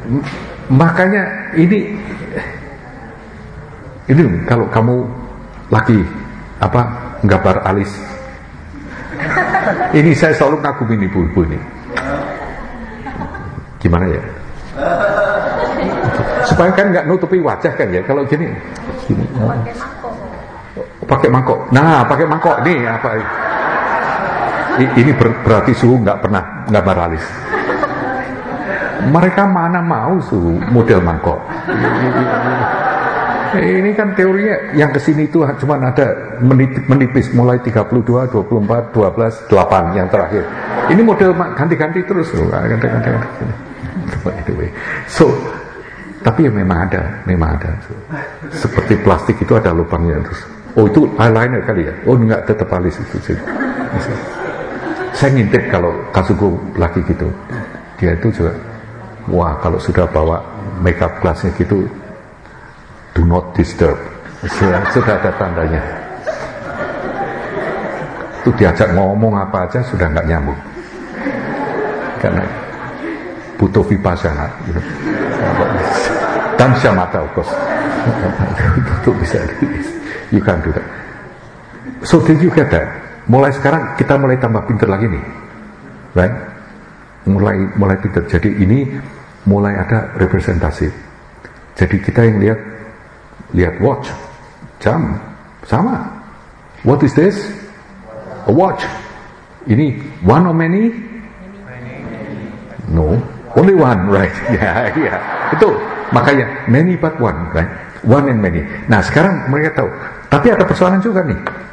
Makanya ini kalau kamu lagi nggambar alis, ini saya selalu ngagumin ibu-ibu ini. Gimana ya? Supaya kan nggak nutupi wajah kan ya. Kalau gini. Pakai mangkok. Nah, pakai mangkok nih apa? Ini berarti suhu nggak pernah gambar alis. Mereka mana mau suhu model mangkok? Ini kan teorinya yang kesini itu cuma ada menipis mulai 32, 24, 12, 8 yang terakhir. Ini model ganti-ganti terus loh, ganti-ganti. So, tapi ya memang ada. Seperti plastik itu ada lubangnya terus. Oh itu eyeliner kali ya? Oh enggak, tetap alis itu. Saya ngintip kalau kasuku lagi gitu, dia itu juga, wah kalau sudah bawa makeup classnya gitu, do not disturb. Sudah ada tandanya. Itu diajak ngomong apa aja sudah nggak nyambung, karena butuh vipassana gitu. Dan syamata of course untuk bisa you can do that. So did you get that? Mulai sekarang kita mulai tambah pintar lagi nih, right? Mulai pintar. Jadi ini mulai ada representasi. Jadi kita yang lihat watch, jam, sama. What is this? A watch. Ini one or many? No, only one, right? Ya, betul. Makanya many but one, right? One and many. Nah sekarang mereka tahu. Tapi ada persoalan juga nih.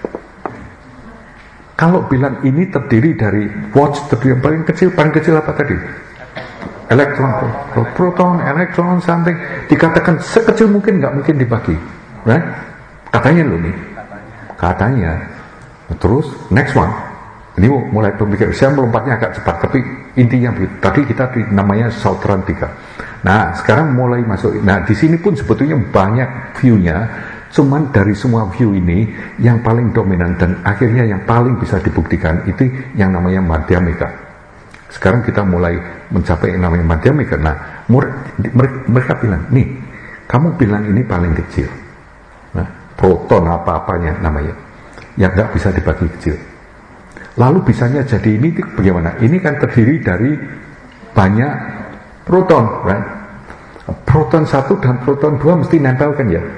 Kalau bilang ini terdiri dari watch, terdiri yang paling kecil apa tadi? Elektron, proton, elektron, something. Dikatakan sekecil mungkin, nggak mungkin dibagi, right? Katanya loh nih. Katanya. Terus next one. Ini mulai pemikiran, saya melompatnya agak cepat, tapi intinya tadi kita namanya Sautran 3. Nah, sekarang mulai masuk. Nah, di sini pun sebetulnya banyak view-nya, cuman dari semua view ini yang paling dominan dan akhirnya yang paling bisa dibuktikan itu yang namanya Madhyamika. Sekarang kita mulai mencapai yang namanya Madhyamika. Nah, mereka bilang, nih, kamu bilang ini paling kecil. Nah, proton apa-apanya namanya, yang nggak bisa dibagi kecil. Lalu bisanya jadi ini bagaimana? Ini kan terdiri dari banyak proton, right? Proton 1 dan proton 2 mesti nempel kan ya?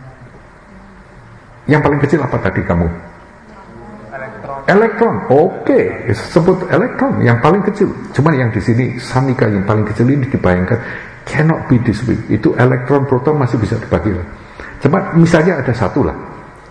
Yang paling kecil apa tadi kamu? Elektron. Oke, sebut elektron yang paling kecil. Cuman yang di sini samika yang paling kecil ini dibayangkan cannot be this big. Itu elektron proton masih bisa dibagi. Cuma misalnya ada satu lah.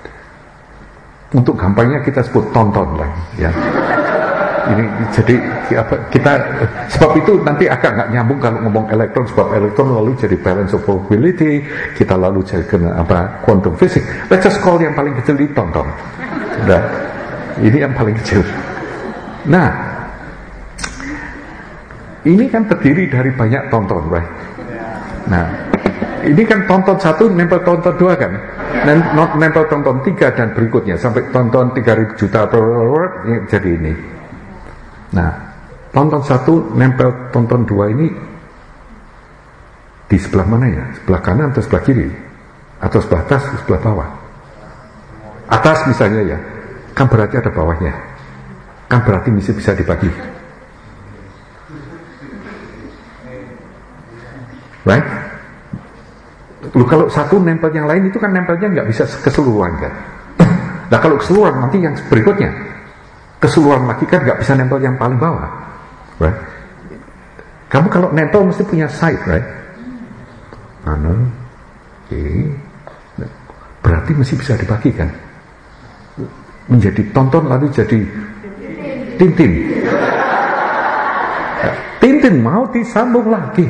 Untuk gampangnya kita sebut tonton lah, ya. Ini jadi kita sebab itu nanti agak nggak nyambung kalau ngomong elektron, sebab elektron lalu jadi balance of probability, kita lalu jadi kena quantum physics. Let's just call yang paling kecil di tonton. Nah, ini yang paling kecil. Nah, ini kan terdiri dari banyak tonton, right? Nah, ini kan tonton 1 nempel tonton 2 kan? Nempel tonton 3 dan berikutnya sampai tonton 3.000 juta jadi ini. Nah, tonton 1 nempel tonton 2 ini di sebelah mana ya? Sebelah kanan atau sebelah kiri? Atau sebelah atas atau sebelah bawah? Atas misalnya ya, kan berarti ada bawahnya. Kan berarti mesti bisa dibagi. Right? Loh, kalau satu nempel yang lain itu kan nempelnya nggak bisa keseluruhan kan. Nah kalau keseluruhan nanti yang berikutnya keseluruhan lagi kan nggak bisa nempel yang paling bawah, right? Kamu kalau nempel mesti punya side, right? Berarti mesti bisa dibagikan menjadi tonton lalu jadi Tintin. Tintin mau disambung lagi,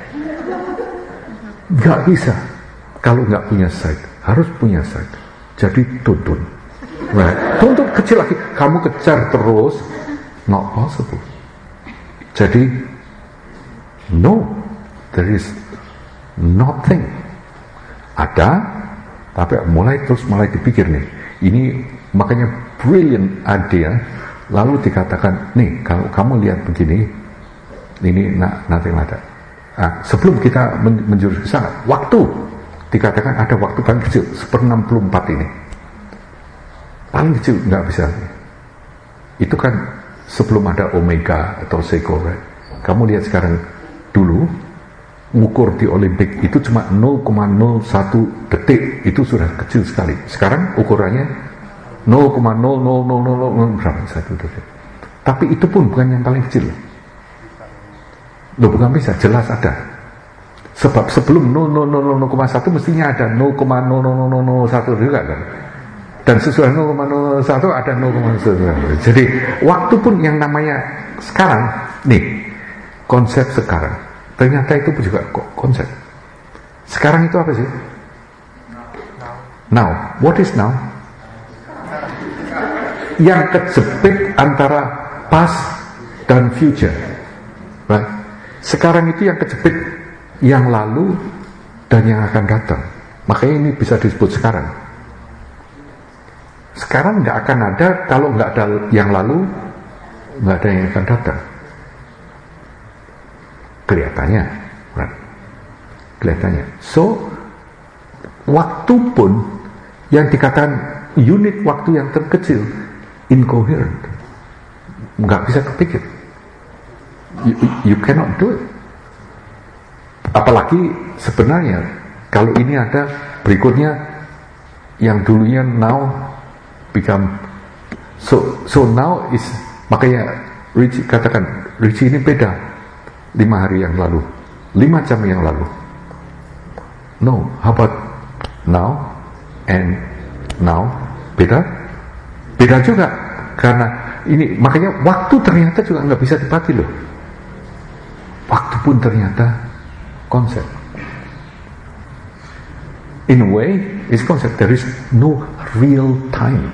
nggak bisa. Kalau nggak punya side, harus punya side. Jadi tuntun. Right? Tuntun kecil lagi. Kamu kejar terus, not possible. Jadi, no, there is nothing. Ada, tapi mulai dipikir nih. Ini makanya brilliant idea. Lalu dikatakan, nih kalau kamu lihat begini, ini nothing like that. Nah, sebelum kita menjurus ke sana, waktu dikatakan ada waktu paling kecil 1/64 ini, paling kecil, nggak bisa. Itu kan sebelum ada omega atau seko, right? Kamu lihat sekarang, dulu ngukur di Olimpik itu cuma 0,01 detik, itu sudah kecil sekali. Sekarang ukurannya 0,00000 berapa satu detik. Tapi itu pun bukan yang paling kecil. Loh, bukan bisa, jelas ada. Sebab sebelum 0,000,1 mestinya ada 0,00001 juga kan. Dan sesudah 0,01 ada 0,01. Jadi waktu pun yang namanya sekarang, nih konsep sekarang, ternyata itu juga konsep. Sekarang itu apa sih? Now. What is now? Yang kejepit antara past dan future, right? Sekarang itu yang kejepit yang lalu dan yang akan datang. Makanya ini bisa disebut sekarang. Sekarang nggak akan ada kalau nggak ada yang lalu, nggak ada yang akan datang. Kelihatannya, right? Kelihatannya. So, waktu pun yang dikatakan unit waktu yang terkecil incoherent, nggak bisa kepikir. You cannot do it. Apalagi sebenarnya kalau ini ada berikutnya yang dulunya now become so now is, makanya Richie katakan, Richie ini beda 5 hari yang lalu, 5 jam yang lalu. No, how about now and now? Beda juga, karena ini makanya waktu ternyata juga nggak bisa dibagi loh. Waktu pun ternyata konsep. In a way, it's concept. There is no real time.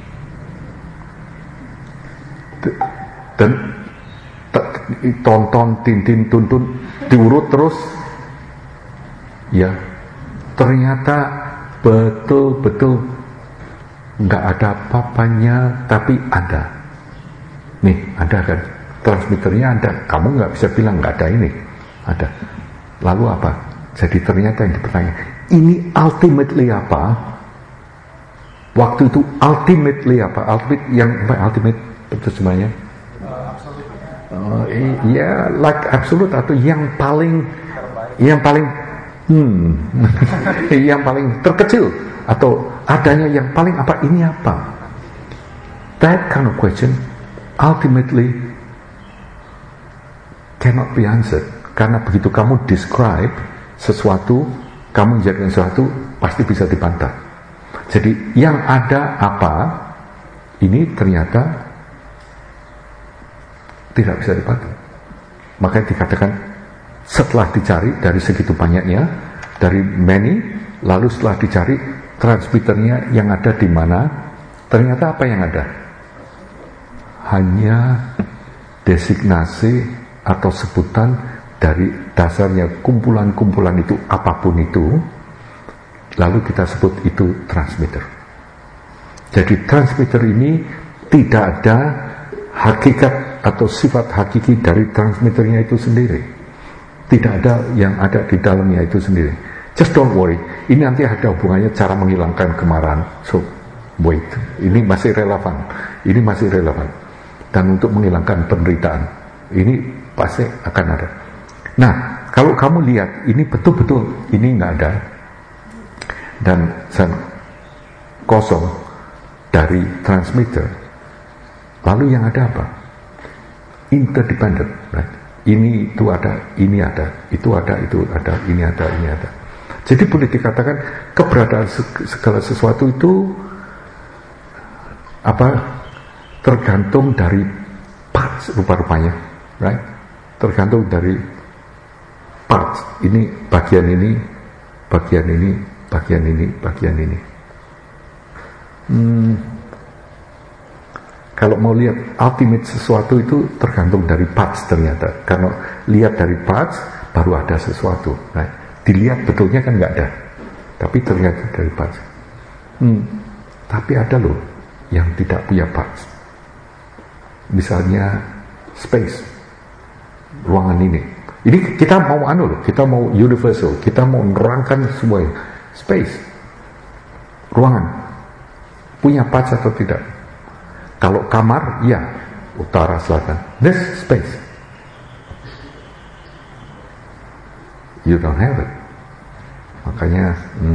Dan tonton, tintin, tuntun, diurut terus, ya ternyata betul-betul nggak ada apa-apanya, tapi ada. Nih, ada kan? Transmitternya ada, kamu nggak bisa bilang nggak ada ini, ada. Lalu apa? Jadi ternyata yang dipertanyakan, ini ultimately apa? Waktu itu ultimately apa? Ultimate itu semuanya? Ya, like absolute atau yang paling yang paling terkecil atau adanya yang paling apa? Ini apa? That kind of question ultimately cannot be answered, karena begitu kamu describe sesuatu, kamu menjadikan sesuatu, pasti bisa dibantah. Jadi yang ada apa, ini ternyata tidak bisa dibantah. Makanya dikatakan setelah dicari dari segitu banyaknya, dari many, lalu setelah dicari transmitternya yang ada di mana, ternyata apa yang ada? Hanya designasi atau sebutan dari dasarnya kumpulan-kumpulan itu, apapun itu, lalu kita sebut itu transmitter. Jadi transmitter ini tidak ada hakikat atau sifat hakiki dari transmitternya itu sendiri. Tidak ada yang ada di dalamnya itu sendiri. Just don't worry, ini nanti ada hubungannya cara menghilangkan kemarahan. So, wait, ini masih relevan. Ini masih relevan. Dan untuk menghilangkan penderitaan, ini pasti akan ada. Nah, kalau kamu lihat, ini betul-betul, ini nggak ada. Dan kosong dari transmitter. Lalu yang ada apa? Interdependent, right? Ini itu ada, ini ada, itu ada, itu ada, ini ada, ini ada. Jadi boleh dikatakan keberadaan segala sesuatu itu tergantung dari parts rupa-rupanya, right? Tergantung dari parts. Ini bagian ini, bagian ini, bagian ini, bagian ini. Kalau mau lihat ultimate sesuatu itu tergantung dari parts ternyata. Karena lihat dari parts baru ada sesuatu. Right? Dilihat betulnya kan nggak ada, tapi ternyata dari parts. Tapi ada loh yang tidak punya parts. Misalnya space, ruangan ini. Ini kita mau kita mau universal, kita mau menerangkan semua space, ruangan, punya parts atau tidak. Kalau kamar, ya, utara, selatan, this space. You don't have it. Makanya,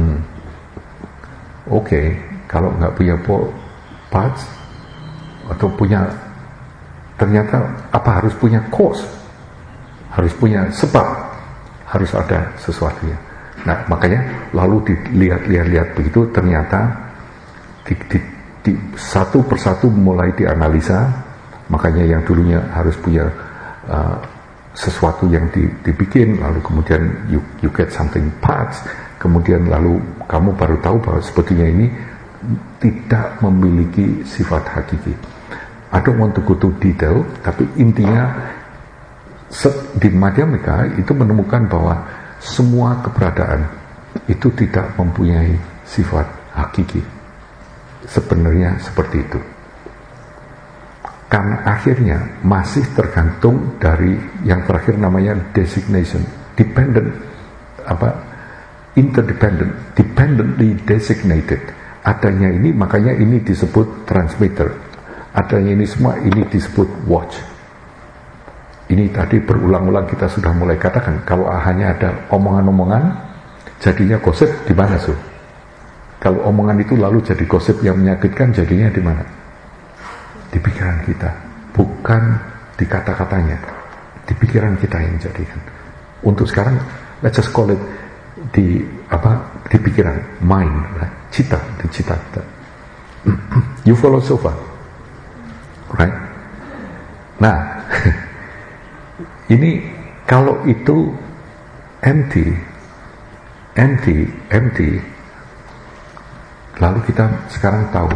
okay, kalau nggak punya parts atau punya, ternyata apa harus punya cause, harus punya sebab, harus ada sesuatunya. Nah, makanya lalu dilihat begitu, ternyata di satu persatu mulai dianalisa. Makanya yang dulunya harus punya sesuatu yang dibikin, lalu kemudian you get something parts, kemudian lalu kamu baru tahu bahwa sebetulnya ini tidak memiliki sifat hakiki. I don't want to go to detail, tapi intinya di Madhyamika itu menemukan bahwa semua keberadaan itu tidak mempunyai sifat hakiki. Sebenarnya seperti itu. Karena akhirnya masih tergantung dari yang terakhir namanya designation, dependent, interdependent, dependently designated. Adanya ini, makanya ini disebut transmitter. Adanya ini semua, ini disebut watch. Ini tadi berulang-ulang kita sudah mulai katakan, kalau hanya ada omongan-omongan, jadinya gosip di mana so? Kalau omongan itu lalu jadi gosip yang menyakitkan, jadinya di mana? Di pikiran kita, bukan di kata-katanya, di pikiran kita yang jadikan. Untuk sekarang, let's just call it di pikiran, mind, right? Cita, di cita kita. You follow so far, right? Nah, ini kalau itu empty, lalu kita sekarang tahu.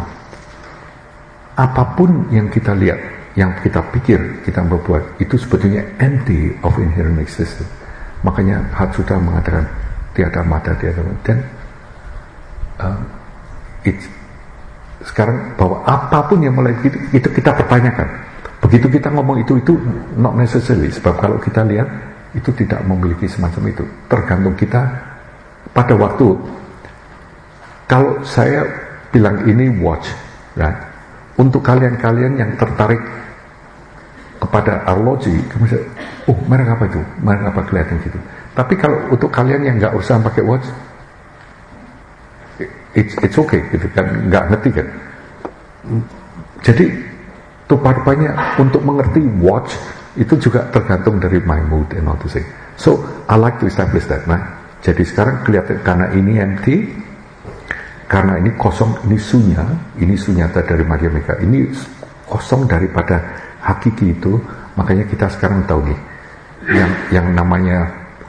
Apapun yang kita lihat, yang kita pikir, kita berbuat, itu sebetulnya empty of inherent existence. Makanya Hatsuta mengatakan tiada mata, tiada dan sekarang bahwa apapun yang mulai itu kita pertanyakan. Begitu kita ngomong itu not necessarily, sebab kalau kita lihat itu tidak memiliki semacam itu. Tergantung kita pada waktu. Kalau saya bilang ini watch, right? Untuk kalian-kalian yang tertarik kepada arloji, kamu bisa, merek apa itu? Merek apa kelihatan gitu. Tapi kalau untuk kalian yang nggak usah pakai watch, it's okay gitu kan, nggak ngerti kan. Jadi rupa-rupanya untuk mengerti watch itu juga tergantung dari my mood and all to say. So I like to establish that. Nah, jadi sekarang kelihatan karena ini empty. Karena ini kosong, ini sunyata dari Madhyamika, ini kosong daripada hakiki itu, makanya kita sekarang tahu nih, yang namanya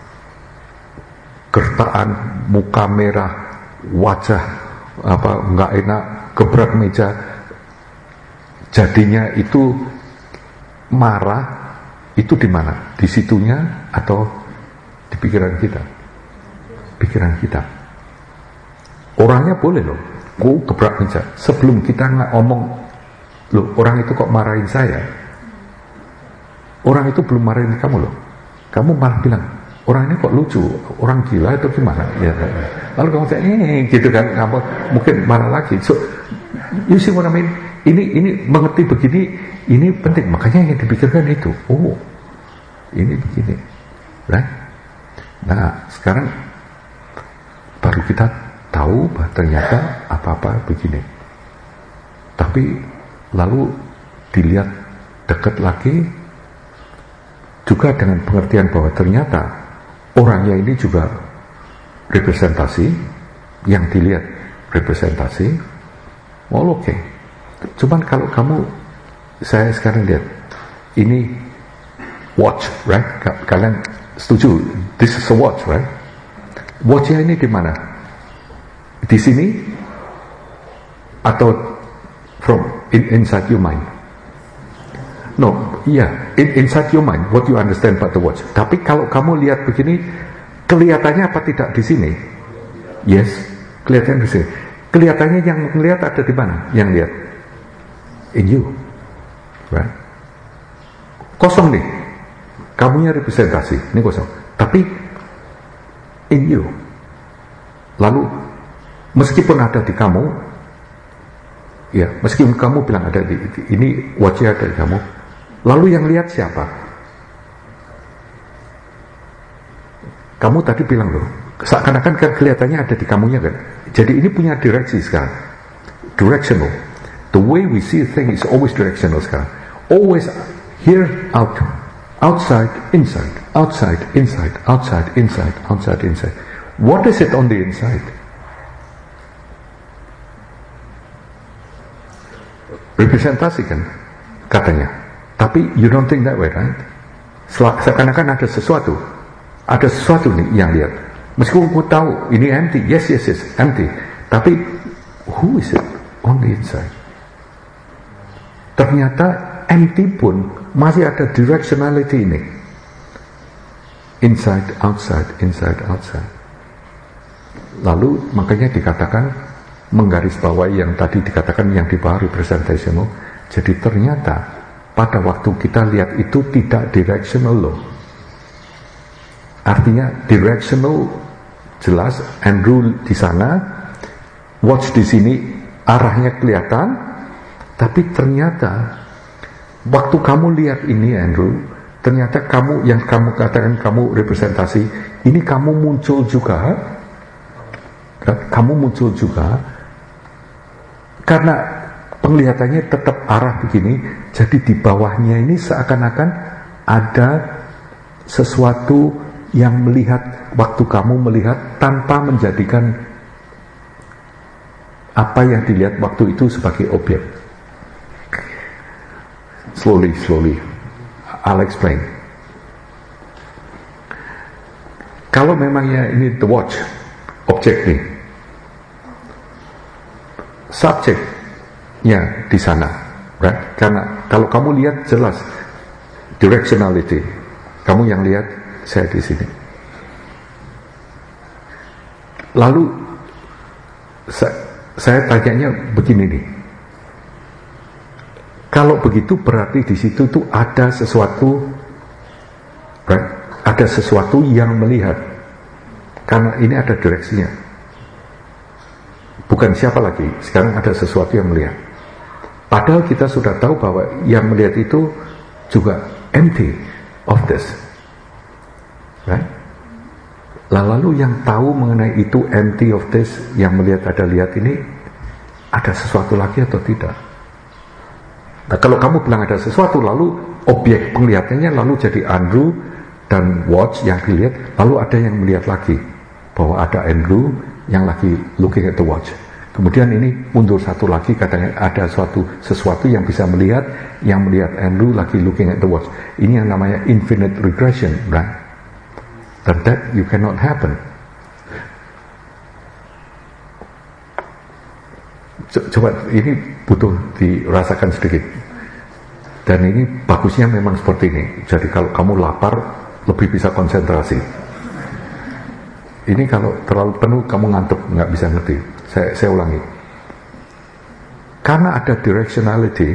gertaan, muka merah, wajah nggak enak, gebrak meja, jadinya itu marah, itu di mana? Di situnya atau di pikiran kita? Pikiran kita. Orangnya boleh loh, gebrak meja. Sebelum kita ngomong, loh orang itu kok marahin saya, orang itu belum marahin kamu loh. Kamu malah bilang, orang ini kok lucu, orang gila itu gimana? Ya. Lalu kamu bilang, gitu kan, kamu mungkin marah lagi. So, you see what I mean? Ini mengerti begini, ini penting. Makanya yang dipikirkan itu, ini begini, right? Nah, sekarang baru kita tahu bahwa ternyata apa-apa begini. Tapi lalu dilihat dekat lagi juga dengan pengertian bahwa ternyata orangnya ini juga representasi, yang dilihat representasi. Oke. Cuman kalau saya sekarang lihat ini watch, right? Kalian setuju? This is a watch, right? Watchnya ini di mana? Di sini atau from inside your mind? No, inside your mind, what you understand about the watch. Tapi kalau kamu lihat begini, kelihatannya apa tidak di sini? Yes, kelihatannya di sini. Kelihatannya yang melihat ada di mana? Yang lihat in you, right? Kosong nih, kamunya representasi, ini kosong. Tapi in you. Lalu meskipun ada di kamu, ya meskipun kamu bilang ada di ini, watchnya ada di kamu, lalu yang lihat siapa? Kamu tadi bilang loh, seakan-akan kan kelihatannya ada di kamunya kan. Jadi ini punya direksi sekarang, directional. The way we see things is always directional sekarang. Always here, out, outside, inside, outside, inside, outside, inside, outside, inside. What is it on the inside? Representasi kan katanya. Tapi you don't think that way, right? Seakan-akan ada sesuatu nih yang lihat. Meskipun aku tahu ini empty, yes, empty. Tapi who is it on the inside? Ternyata empty pun masih ada directionality ini. Inside, outside, inside, outside. Lalu makanya dikatakan menggarisbawahi yang tadi dikatakan yang di bawah representational. Jadi ternyata pada waktu kita lihat itu tidak directional loh. Artinya directional jelas, Andrew di sana, watch di sini, arahnya kelihatan, tapi ternyata waktu kamu lihat ini Andrew, ternyata kamu yang kamu katakan kamu representasi, ini kamu muncul juga, karena penglihatannya tetap arah begini, jadi di bawahnya ini seakan-akan ada sesuatu yang melihat waktu kamu melihat tanpa menjadikan apa yang dilihat waktu itu sebagai objek. Slowly, I'll explain. Kalau memangnya ini the watch, objek nih, subjeknya di sana, right? Karena kalau kamu lihat jelas directionality, kamu yang lihat saya di sini. Lalu saya tanyanya begini nih. Kalau begitu berarti di situ tuh ada sesuatu, right? Ada sesuatu yang melihat. Karena ini ada direksinya. Bukan siapa lagi, sekarang ada sesuatu yang melihat. Padahal kita sudah tahu bahwa yang melihat itu juga empty of this. Right? Lalu yang tahu mengenai itu empty of this, yang melihat ada lihat ini, ada sesuatu lagi atau tidak? Nah kalau kamu bilang ada sesuatu, lalu objek penglihatannya lalu jadi Andrew dan watch yang dilihat, lalu ada yang melihat lagi bahwa ada Andrew yang lagi looking at the watch. Kemudian ini mundur satu lagi, katanya ada sesuatu yang bisa melihat, yang melihat Andrew lagi looking at the watch. Ini yang namanya infinite regression, right? And that you cannot happen. Coba ini butuh dirasakan sedikit. Dan ini bagusnya memang seperti ini. Jadi kalau kamu lapar lebih bisa konsentrasi. Ini kalau terlalu penuh kamu ngantuk, nggak bisa ngerti. Saya ulangi. Karena ada directionality,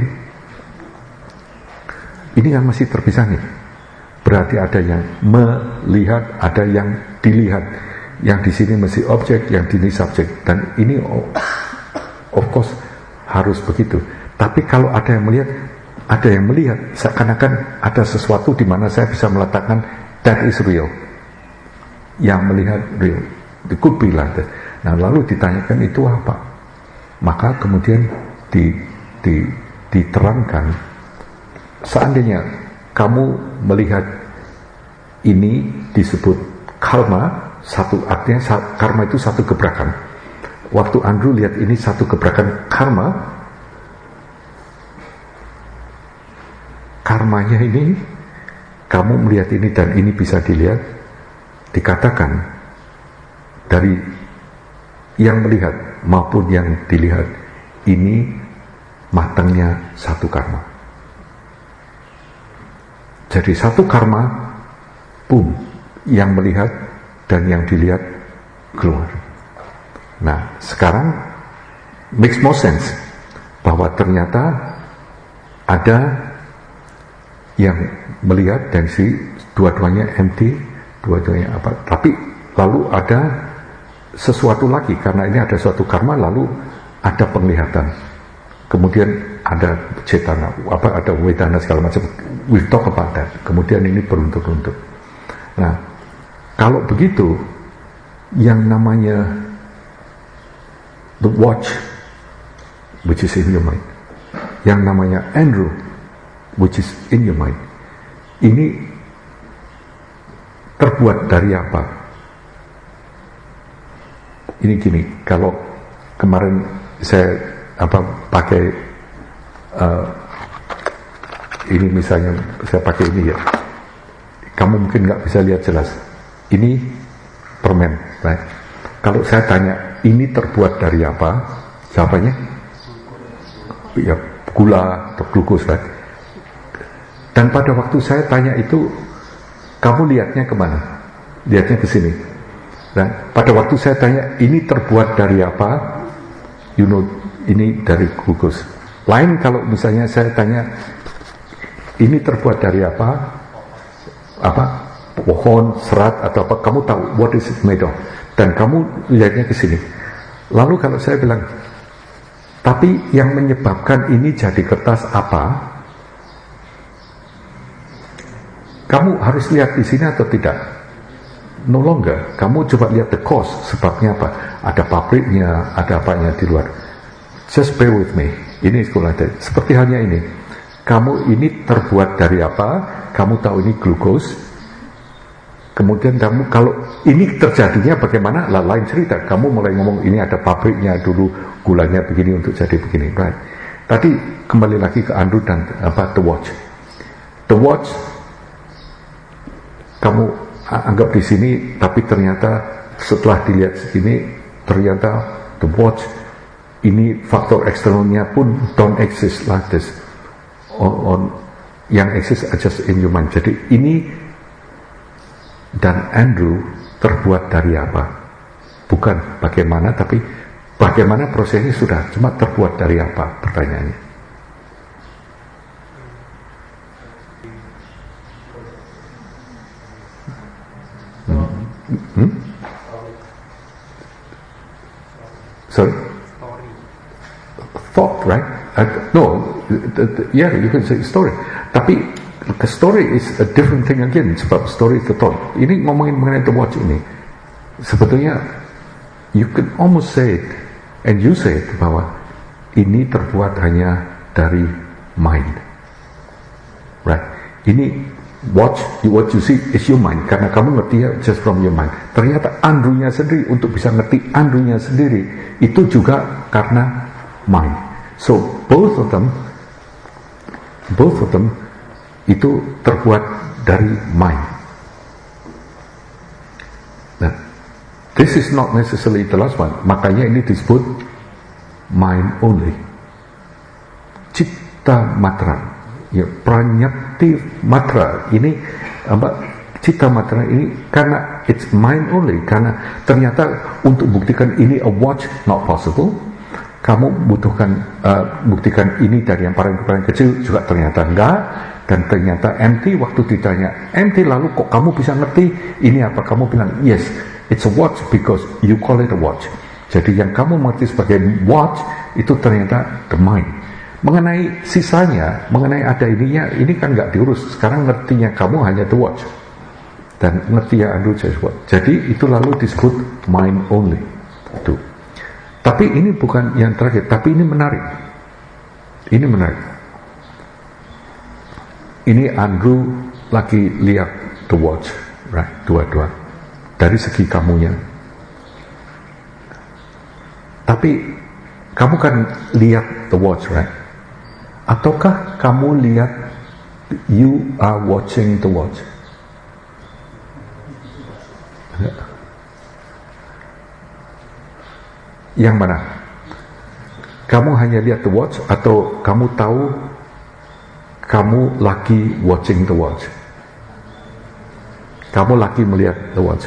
ini yang masih terpisah nih. Berarti ada yang melihat, ada yang dilihat. Yang di sini mesti objek, yang di sini subjek. Dan ini of course harus begitu. Tapi kalau ada yang melihat, seakan-akan ada sesuatu di mana saya bisa meletakkan that is real. Yang melihat real. It could be like that. Nah lalu ditanyakan itu apa? Maka kemudian diterangkan, seandainya kamu melihat ini disebut karma, artinya karma itu satu gebrakan. Waktu Andrew lihat ini satu gebrakan karma, karmanya ini kamu melihat ini dan ini bisa dilihat, dikatakan dari yang melihat maupun yang dilihat ini matangnya satu karma. Jadi satu karma, boom, yang melihat dan yang dilihat keluar. Nah, sekarang makes more sense bahwa ternyata ada yang melihat dan dua-duanya empty, dua-duanya apa, tapi lalu ada sesuatu lagi, karena ini ada suatu karma, lalu ada penglihatan, kemudian ada cetana, ada wedana segala macam, we talk about that, kemudian ini beruntut-untut. Nah, kalau begitu, yang namanya the watch, which is in your mind, yang namanya Andrew, which is in your mind, ini terbuat dari apa? Ini gini, kalau kemarin saya pakai ini misalnya, saya pakai ini ya, kamu mungkin nggak bisa lihat jelas. Ini permen, right? Kalau saya tanya, ini terbuat dari apa? Jawabannya, ya gula atau glukos, right? Dan pada waktu saya tanya itu, kamu lihatnya kemana? Lihatnya ke sini. Dan pada waktu saya tanya, ini terbuat dari apa? You know, ini dari glukos. Lain kalau misalnya saya tanya, ini terbuat dari apa? Pohon, serat atau apa? Kamu tahu what is it made of? Dan kamu lihatnya ke sini. Lalu kalau saya bilang, tapi yang menyebabkan ini jadi kertas apa? Kamu harus lihat di sini atau tidak? No longer. Kamu coba lihat the cause, sebabnya apa? Ada pabriknya, ada apanya di luar. Just bear with me. Ini sekolah tadi. Seperti halnya ini. Kamu ini terbuat dari apa? Kamu tahu ini glukos. Kemudian kamu, kalau ini terjadinya bagaimana? Lain cerita. Kamu mulai ngomong ini ada pabriknya dulu, gulanya begini untuk jadi begini. Right. Tadi kembali lagi ke Andrew dan the watch. The watch kamu anggap di sini, tapi ternyata setelah dilihat segini, ternyata the watch ini faktor eksternalnya pun don't exist like this. Yang exist just in your mind. Jadi ini dan Andrew terbuat dari apa? Bukan bagaimana, tapi bagaimana prosesnya sudah, cuma terbuat dari apa pertanyaannya. Sorry? Thought, right? No, yeah, you can say story. Tapi the story is a different thing again, sebab story is the thought. Ini ngomongin mengenai the watch ini. Sebetulnya, you can almost say it, and you say it, bahwa ini terbuat hanya dari mind. Right? Ini what you see is your mind, karena kamu ngerti ya just from your mind. Ternyata Andrew-nya sendiri, untuk bisa ngerti Andrew-nya sendiri, itu juga karena mind. So both of them itu terbuat dari mind. Nah, this is not necessarily the last one. Makanya ini disebut mind only. Citta matra. Ya, pranyapti matra ini cita matra ini karena it's mind only, karena ternyata untuk buktikan ini a watch not possible, kamu butuhkan buktikan ini dari yang paling kecil juga ternyata enggak, dan ternyata empty. Waktu ditanya empty, lalu kok kamu bisa ngerti ini apa? Kamu bilang yes, it's a watch because you call it a watch. Jadi yang kamu mengerti sebagai watch itu ternyata the mind. Mengenai sisanya, mengenai ada ininya, ini kan nggak diurus. Sekarang ngertinya kamu hanya the watch, dan ngerti ya Andrew just watch. Jadi itu lalu disebut mind only. Itu. Tapi ini bukan yang terakhir, tapi ini menarik. Ini menarik. Ini Andrew lagi lihat the watch, right? Dua-dua. Dari segi kamunya. Tapi kamu kan lihat the watch, right? Ataukah kamu lihat you are watching the watch? Yang mana? Kamu hanya lihat the watch, atau kamu tahu kamu lagi watching the watch? Kamu lagi melihat the watch.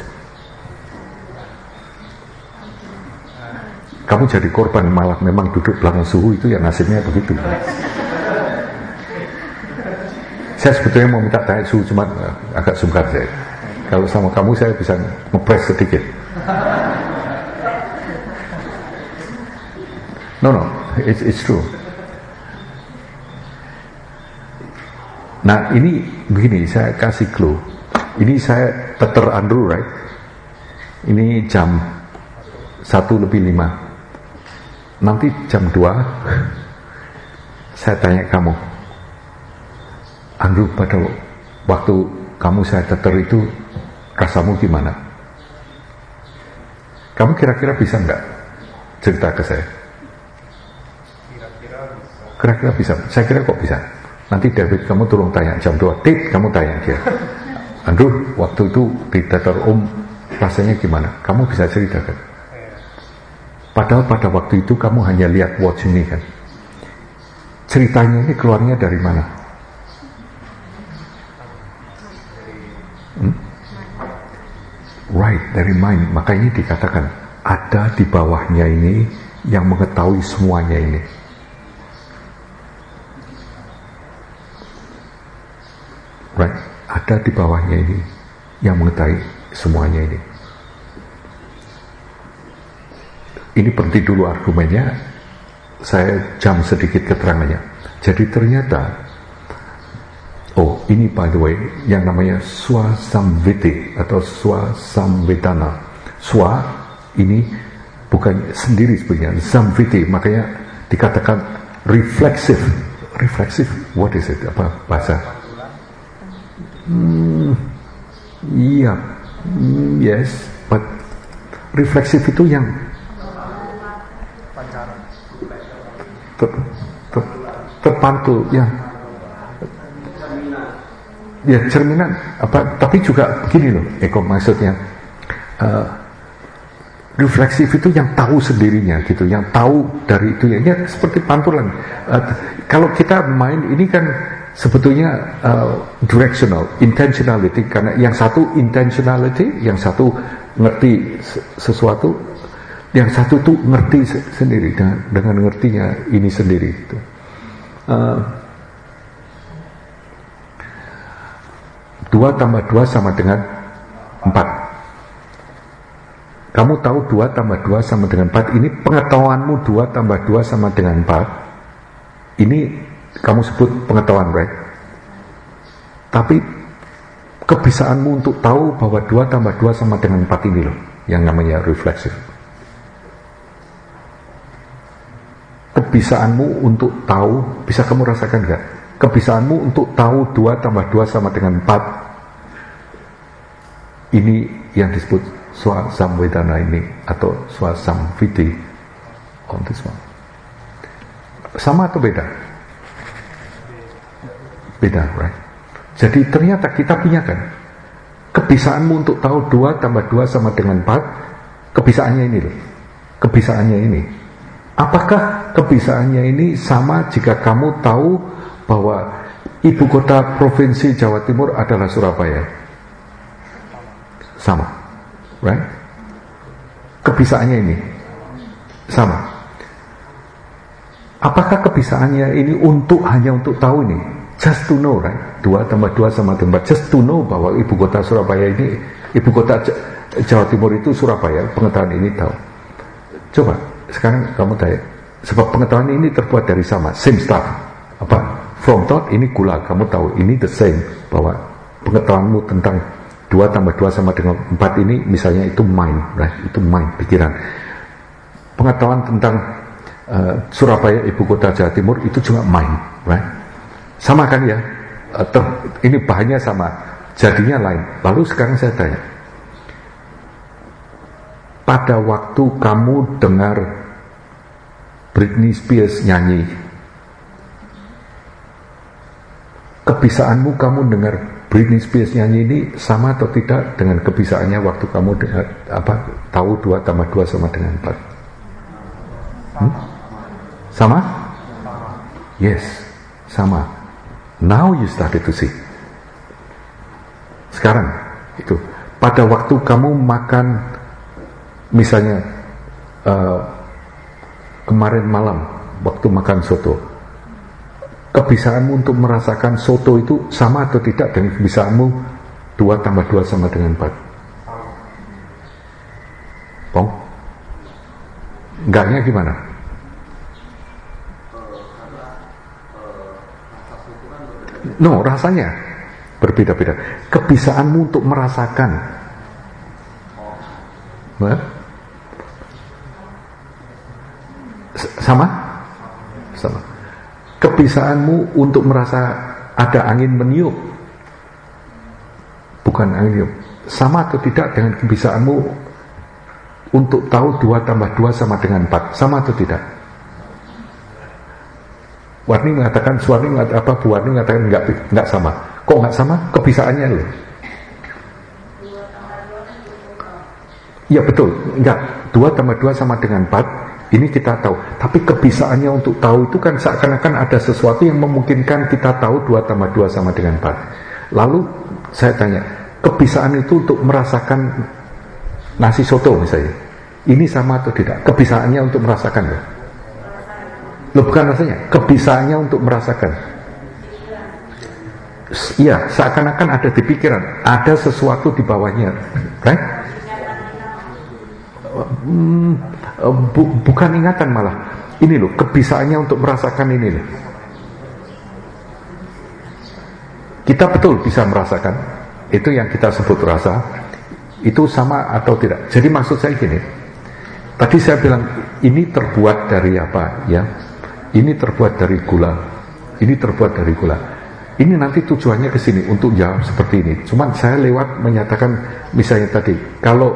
Kamu jadi korban, malah memang duduk belakang suhu itu ya nasibnya begitu. Saya sebetulnya mau minta Daihatsu, cuma agak sungkan saya. Kalau sama kamu saya bisa ngepres sedikit. No, it's true. Nah ini begini, saya kasih clue. Ini saya Peter Andrew, right? Ini jam 1:05. Nanti jam 2 saya tanya kamu, Andrew, pada waktu kamu saya teter itu rasamu gimana? Kamu kira-kira bisa nggak cerita ke saya? Kira-kira bisa. Saya kira kok bisa. Nanti David kamu tolong tanya jam 2. Tit, kamu tanya dia, Andrew, waktu itu di teter Om rasanya gimana? Kamu bisa ceritakan. Padahal pada waktu itu kamu hanya lihat watch ini kan. Ceritanya ini keluarnya dari mana? Right, dari mind. Makanya dikatakan ada di bawahnya ini yang mengetahui semuanya ini. Right, ada di bawahnya ini yang mengetahui semuanya ini. Ini penting dulu argumennya. Saya jam sedikit keterangannya. Jadi ternyata, ini by the way, yang namanya swasamviti atau swasamvedana. Swa ini bukan sendiri sebenarnya, samviti, makanya dikatakan reflexive. Reflexive, what is it? Apa bahasa? Iya, yes, but reflexive itu yang terpantul, ya cerminan apa, tapi juga begini loh, Eko, maksudnya refleksif itu yang tahu sendirinya gitu, yang tahu dari itu ya seperti pantulan. Kalau kita main ini kan sebetulnya directional, intentionality, karena yang satu intentionality, yang satu ngerti sesuatu, yang satu tuh ngerti sendiri dengan ngertinya ini sendiri gitu. 2 tambah 2 sama dengan 4. Kamu tahu 2 tambah 2 sama dengan 4. Ini pengetahuanmu 2 tambah 2 sama dengan 4. Ini kamu sebut pengetahuan, right? Tapi kebisaanmu untuk tahu bahwa 2 tambah 2 sama dengan 4 ini loh, yang namanya refleksif. Kebisaanmu untuk tahu, bisa kamu rasakan gak? Kebisaanmu untuk tahu 2 tambah 2 sama dengan 4. Ini yang disebut swasamvedana ini, atau swasamviti on this one. Sama atau beda? Beda, right? Jadi ternyata kita punya kan kebisaanmu untuk tahu 2 tambah 2 sama dengan 4. Kebisaannya ini loh. Kebisaannya ini. Apakah kebisaannya ini sama jika kamu tahu bahwa ibu kota provinsi Jawa Timur adalah Surabaya? Sama, right? Kebisaannya ini sama. Apakah kebisaannya ini hanya untuk tahu ini? Just to know, right? 2 tambah 2 sama dengan 4. Just to know bahwa ibu kota Surabaya ini, ibu kota Jawa Timur itu Surabaya. Pengetahuan ini tahu. Coba sekarang kamu tanya, sebab pengetahuan ini terbuat dari sama, same stuff. Apa? From thought, ini gula, kamu tahu ini the same, bahwa pengetahuanmu tentang 2 tambah 2 sama dengan 4 ini, misalnya itu mind, right? Itu mind, pikiran. Pengetahuan tentang Surabaya, ibu kota Jawa Timur, itu juga mind, right? Sama kan ya? Ini bahannya sama, jadinya lain. Lalu sekarang saya tanya, pada waktu kamu dengar Britney Spears nyanyi, kebisaanmu kamu dengar Britney Spears nyanyi ini sama atau tidak dengan kebisaannya waktu kamu dengar tahu 2 tambah 2 sama dengan 4? Sama? Yes, sama. Now you started to see. Sekarang itu pada waktu kamu makan, misalnya kemarin malam waktu makan soto, kebisaanmu untuk merasakan soto itu sama atau tidak dengan kebisaanmu 2 tambah 2 sama dengan 4? Pong? Enggaknya gimana? No, rasanya berbeda-beda. Kebisaanmu untuk merasakan sama? Sama. Kebisaanmu untuk merasa ada angin meniup, bukan angin meniup, sama atau tidak dengan kebisaanmu untuk tahu 2 tambah 2 sama dengan 4? Sama atau tidak? Bu Warni mengatakan enggak sama. Kok enggak sama? Kebisaannya loh. Ya betul, enggak. 2 tambah 2 sama dengan 4, ini kita tahu. Tapi kebisaannya untuk tahu itu kan seakan-akan ada sesuatu yang memungkinkan kita tahu 2 tambah 2 sama dengan 4. Lalu saya tanya, kebisaan itu untuk merasakan nasi soto misalnya, ini sama atau tidak? Kebisaannya untuk merasakan loh. Loh bukan rasanya, kebisaannya untuk merasakan. Iya, seakan-akan ada di pikiran, ada sesuatu di bawahnya, right? Bukan ingatan malah. Ini loh, kebisaannya untuk merasakan ini loh. Kita betul bisa merasakan, itu yang kita sebut rasa. Itu sama atau tidak? Jadi maksud saya gini, tadi saya bilang ini terbuat dari apa ya? Ini terbuat dari gula. Ini terbuat dari gula. Ini nanti tujuannya ke sini untuk jawab seperti ini. Cuman saya lewat menyatakan misalnya tadi, kalau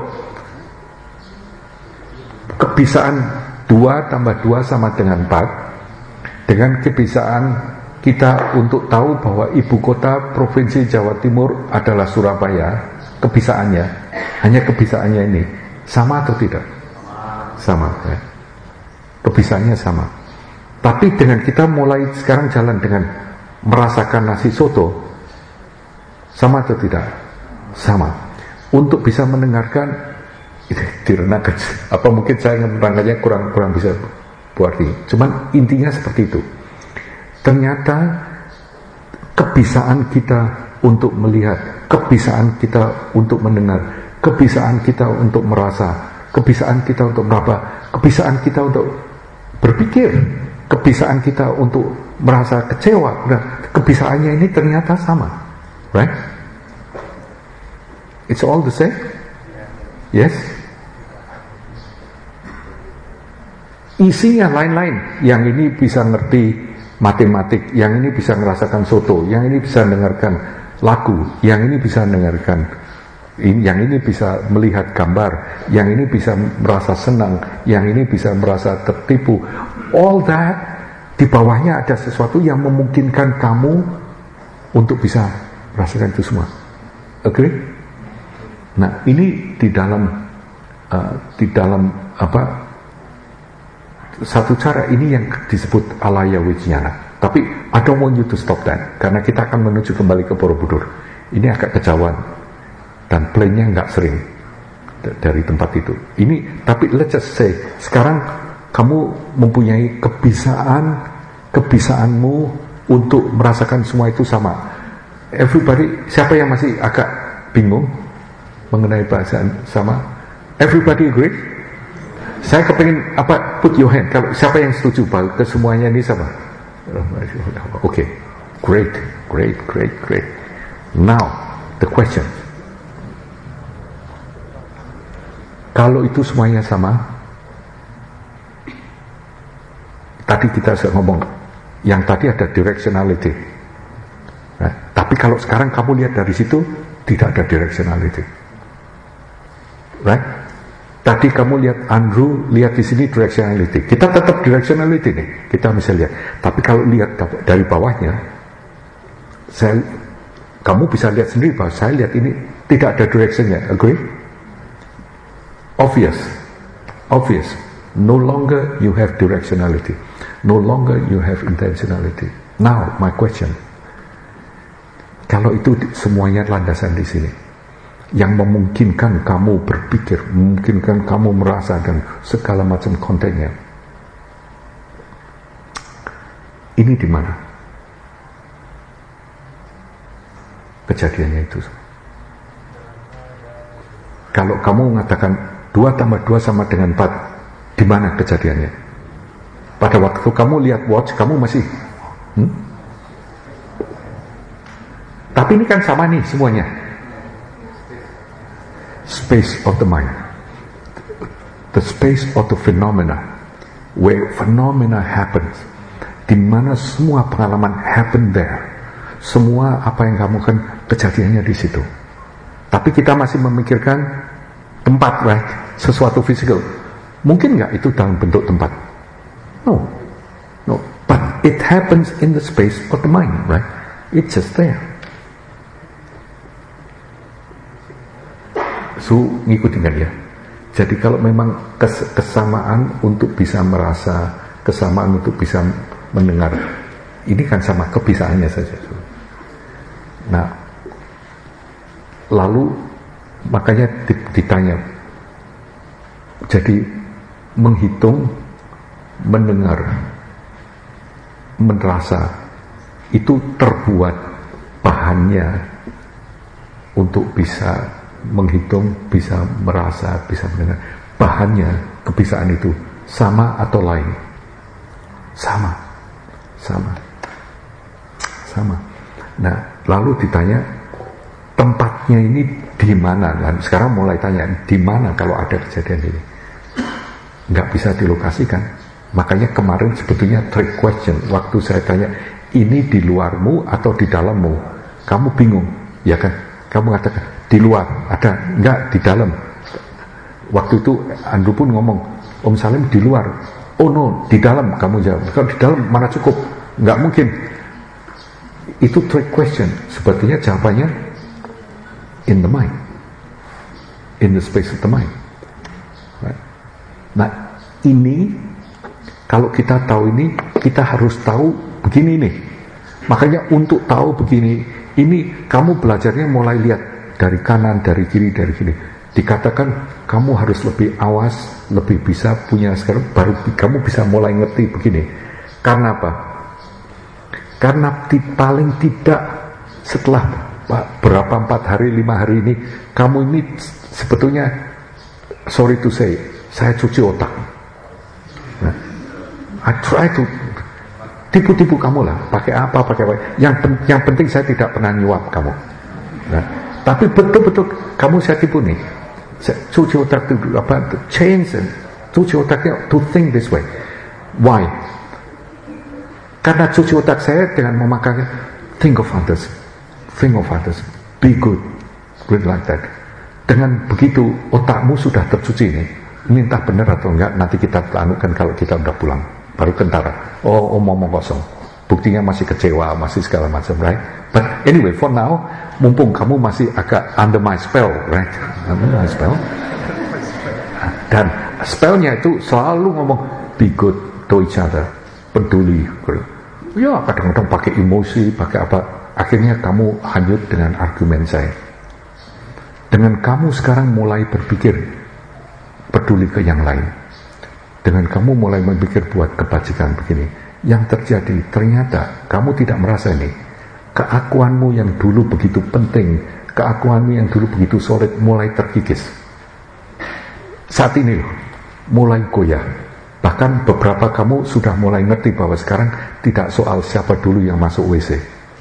kebisaan 2 tambah 2 sama dengan 4, dengan kebisaan kita untuk tahu bahwa ibu kota Provinsi Jawa Timur adalah Surabaya, kebisaannya, hanya kebisaannya ini, sama atau tidak? Sama ya. Kebisaannya sama. Tapi dengan kita mulai sekarang jalan dengan merasakan nasi soto, sama atau tidak? Sama. Untuk bisa mendengarkan direnakan, apa mungkin saya menerangkannya kurang bisa buat ini. Cuman intinya seperti itu. Ternyata kebisaan kita untuk melihat, kebisaan kita untuk mendengar, kebisaan kita untuk merasa, kebisaan kita untuk meraba, kebisaan kita untuk berpikir, kebisaan kita untuk merasa kecewa, nah, kebisaannya ini ternyata sama, right? It's all the same, yes. Isinya lain-lain. Yang ini bisa ngerti matematik, yang ini bisa merasakan soto, yang ini bisa dengarkan lagu, yang ini bisa dengarkan, yang ini bisa melihat gambar, yang ini bisa merasa senang, yang ini bisa merasa tertipu. All that, di bawahnya ada sesuatu yang memungkinkan kamu untuk bisa merasakan itu semua. Agree? Nah, ini di dalam satu cara ini yang disebut alaya wijnana. Tapi I don't want you to stop that, karena kita akan menuju kembali ke Borobudur. Ini agak kejauhan dan plane-nya nggak sering dari tempat itu. Ini, tapi let's just say sekarang kamu mempunyai kebisaanmu untuk merasakan semua itu sama. Everybody, siapa yang masih agak bingung mengenai bahasa sama? Everybody agree? Saya kepingin put your hand. Kalau siapa yang setuju bahwa kesemuanya ini sama? Okay, great. Now the question. Kalau itu semuanya sama, tadi kita sudah ngomong, yang tadi ada directionality. Nah, tapi kalau sekarang kamu lihat dari situ, tidak ada directionality, right? Tadi kamu lihat Andrew, lihat di sini directionality. Kita tetap directionality nih, kita bisa lihat. Tapi kalau lihat dari bawahnya, kamu bisa lihat sendiri bahwa saya lihat ini tidak ada directionnya. Agree? Obvious. No longer you have directionality. No longer you have intentionality. Now, my question. Kalau itu semuanya landasan di sini, yang memungkinkan kamu berpikir, memungkinkan kamu merasa, dan segala macam kontennya. Ini di mana? kejadiannya itu. Kalau kamu mengatakan 2 tambah 2 sama dengan 4, di mana kejadiannya? Pada waktu kamu lihat watch, kamu masih tapi ini kan sama nih semuanya. Space of the mind, the space of the phenomena, where phenomena happens, di mana semua pengalaman happen there, semua apa yang kamu kan kejadiannya di situ. Tapi kita masih memikirkan tempat, right? Sesuatu physical. Mungkin nggak itu dalam bentuk tempat? No. But it happens in the space of the mind, right? It's just there. So, ngikutin kan ya. Jadi kalau memang kesamaan untuk bisa merasa, kesamaan untuk bisa mendengar, ini kan sama kebisaannya saja. Nah, lalu makanya ditanya, jadi menghitung, mendengar, merasa, itu terbuat bahannya untuk bisa menghitung, bisa merasa, bisa mendengar. Bahannya, kebisaan itu sama atau lain? Sama. Nah, lalu ditanya tempatnya ini di mana? Dan sekarang mulai tanya di mana kalau ada kejadian ini. Nggak bisa dilokasikan. Makanya kemarin sebetulnya trick question. Waktu saya tanya ini di luarmu atau di dalammu, kamu bingung, ya kan? Kamu katakan di luar, ada, enggak, di dalam. Waktu itu Andrew pun ngomong, Om Salim di luar. Oh no, di dalam. Kamu jawab, kalau di dalam mana cukup? Enggak mungkin. Itu trick question. Sepertinya jawabannya in the mind, in the space of the mind, right? Nah, ini kalau kita tahu ini, kita harus tahu begini nih. Makanya untuk tahu begini, ini kamu belajarnya mulai lihat dari kanan, dari kiri, dari sini. Dikatakan kamu harus lebih awas, lebih bisa punya sekarang, baru kamu bisa mulai ngerti begini. Karena apa? Karena paling tidak setelah berapa 4 hari, 5 hari ini, kamu ini sebetulnya, sorry to say, saya cuci otak. Nah, I try to tipu-tipu kamu lah, pakai apa. Yang penting saya tidak pernah nyuap kamu. Nah, tapi betul-betul kamu saya tipu nih. Saya cuci otak itu change and cuci otaknya to think this way. Why? Karena cuci otak saya dengan memakai think of others, be good like that. Dengan begitu otakmu sudah tercuci nih. Ini entah benar atau enggak, nanti kita anukan kalau kita udah pulang. Baru kentara, omong kosong, buktinya masih kecewa, masih segala macam, right? But anyway, for now, mumpung kamu masih agak under my spell, right? Under my spell. Dan spellnya itu selalu ngomong be good to each other, peduli. Ya kadang-kadang pakai emosi, pakai apa? Akhirnya kamu hanyut dengan argumen saya. Dengan kamu sekarang mulai berpikir peduli ke yang lain. Dengan kamu mulai berpikir buat kebajikan begini, yang terjadi ternyata kamu tidak merasa ini. Keakuanmu yang dulu begitu penting, keakuanmu yang dulu begitu solid mulai terkikis. Saat ini loh, mulai goyah. Bahkan beberapa kamu sudah mulai ngerti bahwa sekarang tidak soal siapa dulu yang masuk WC.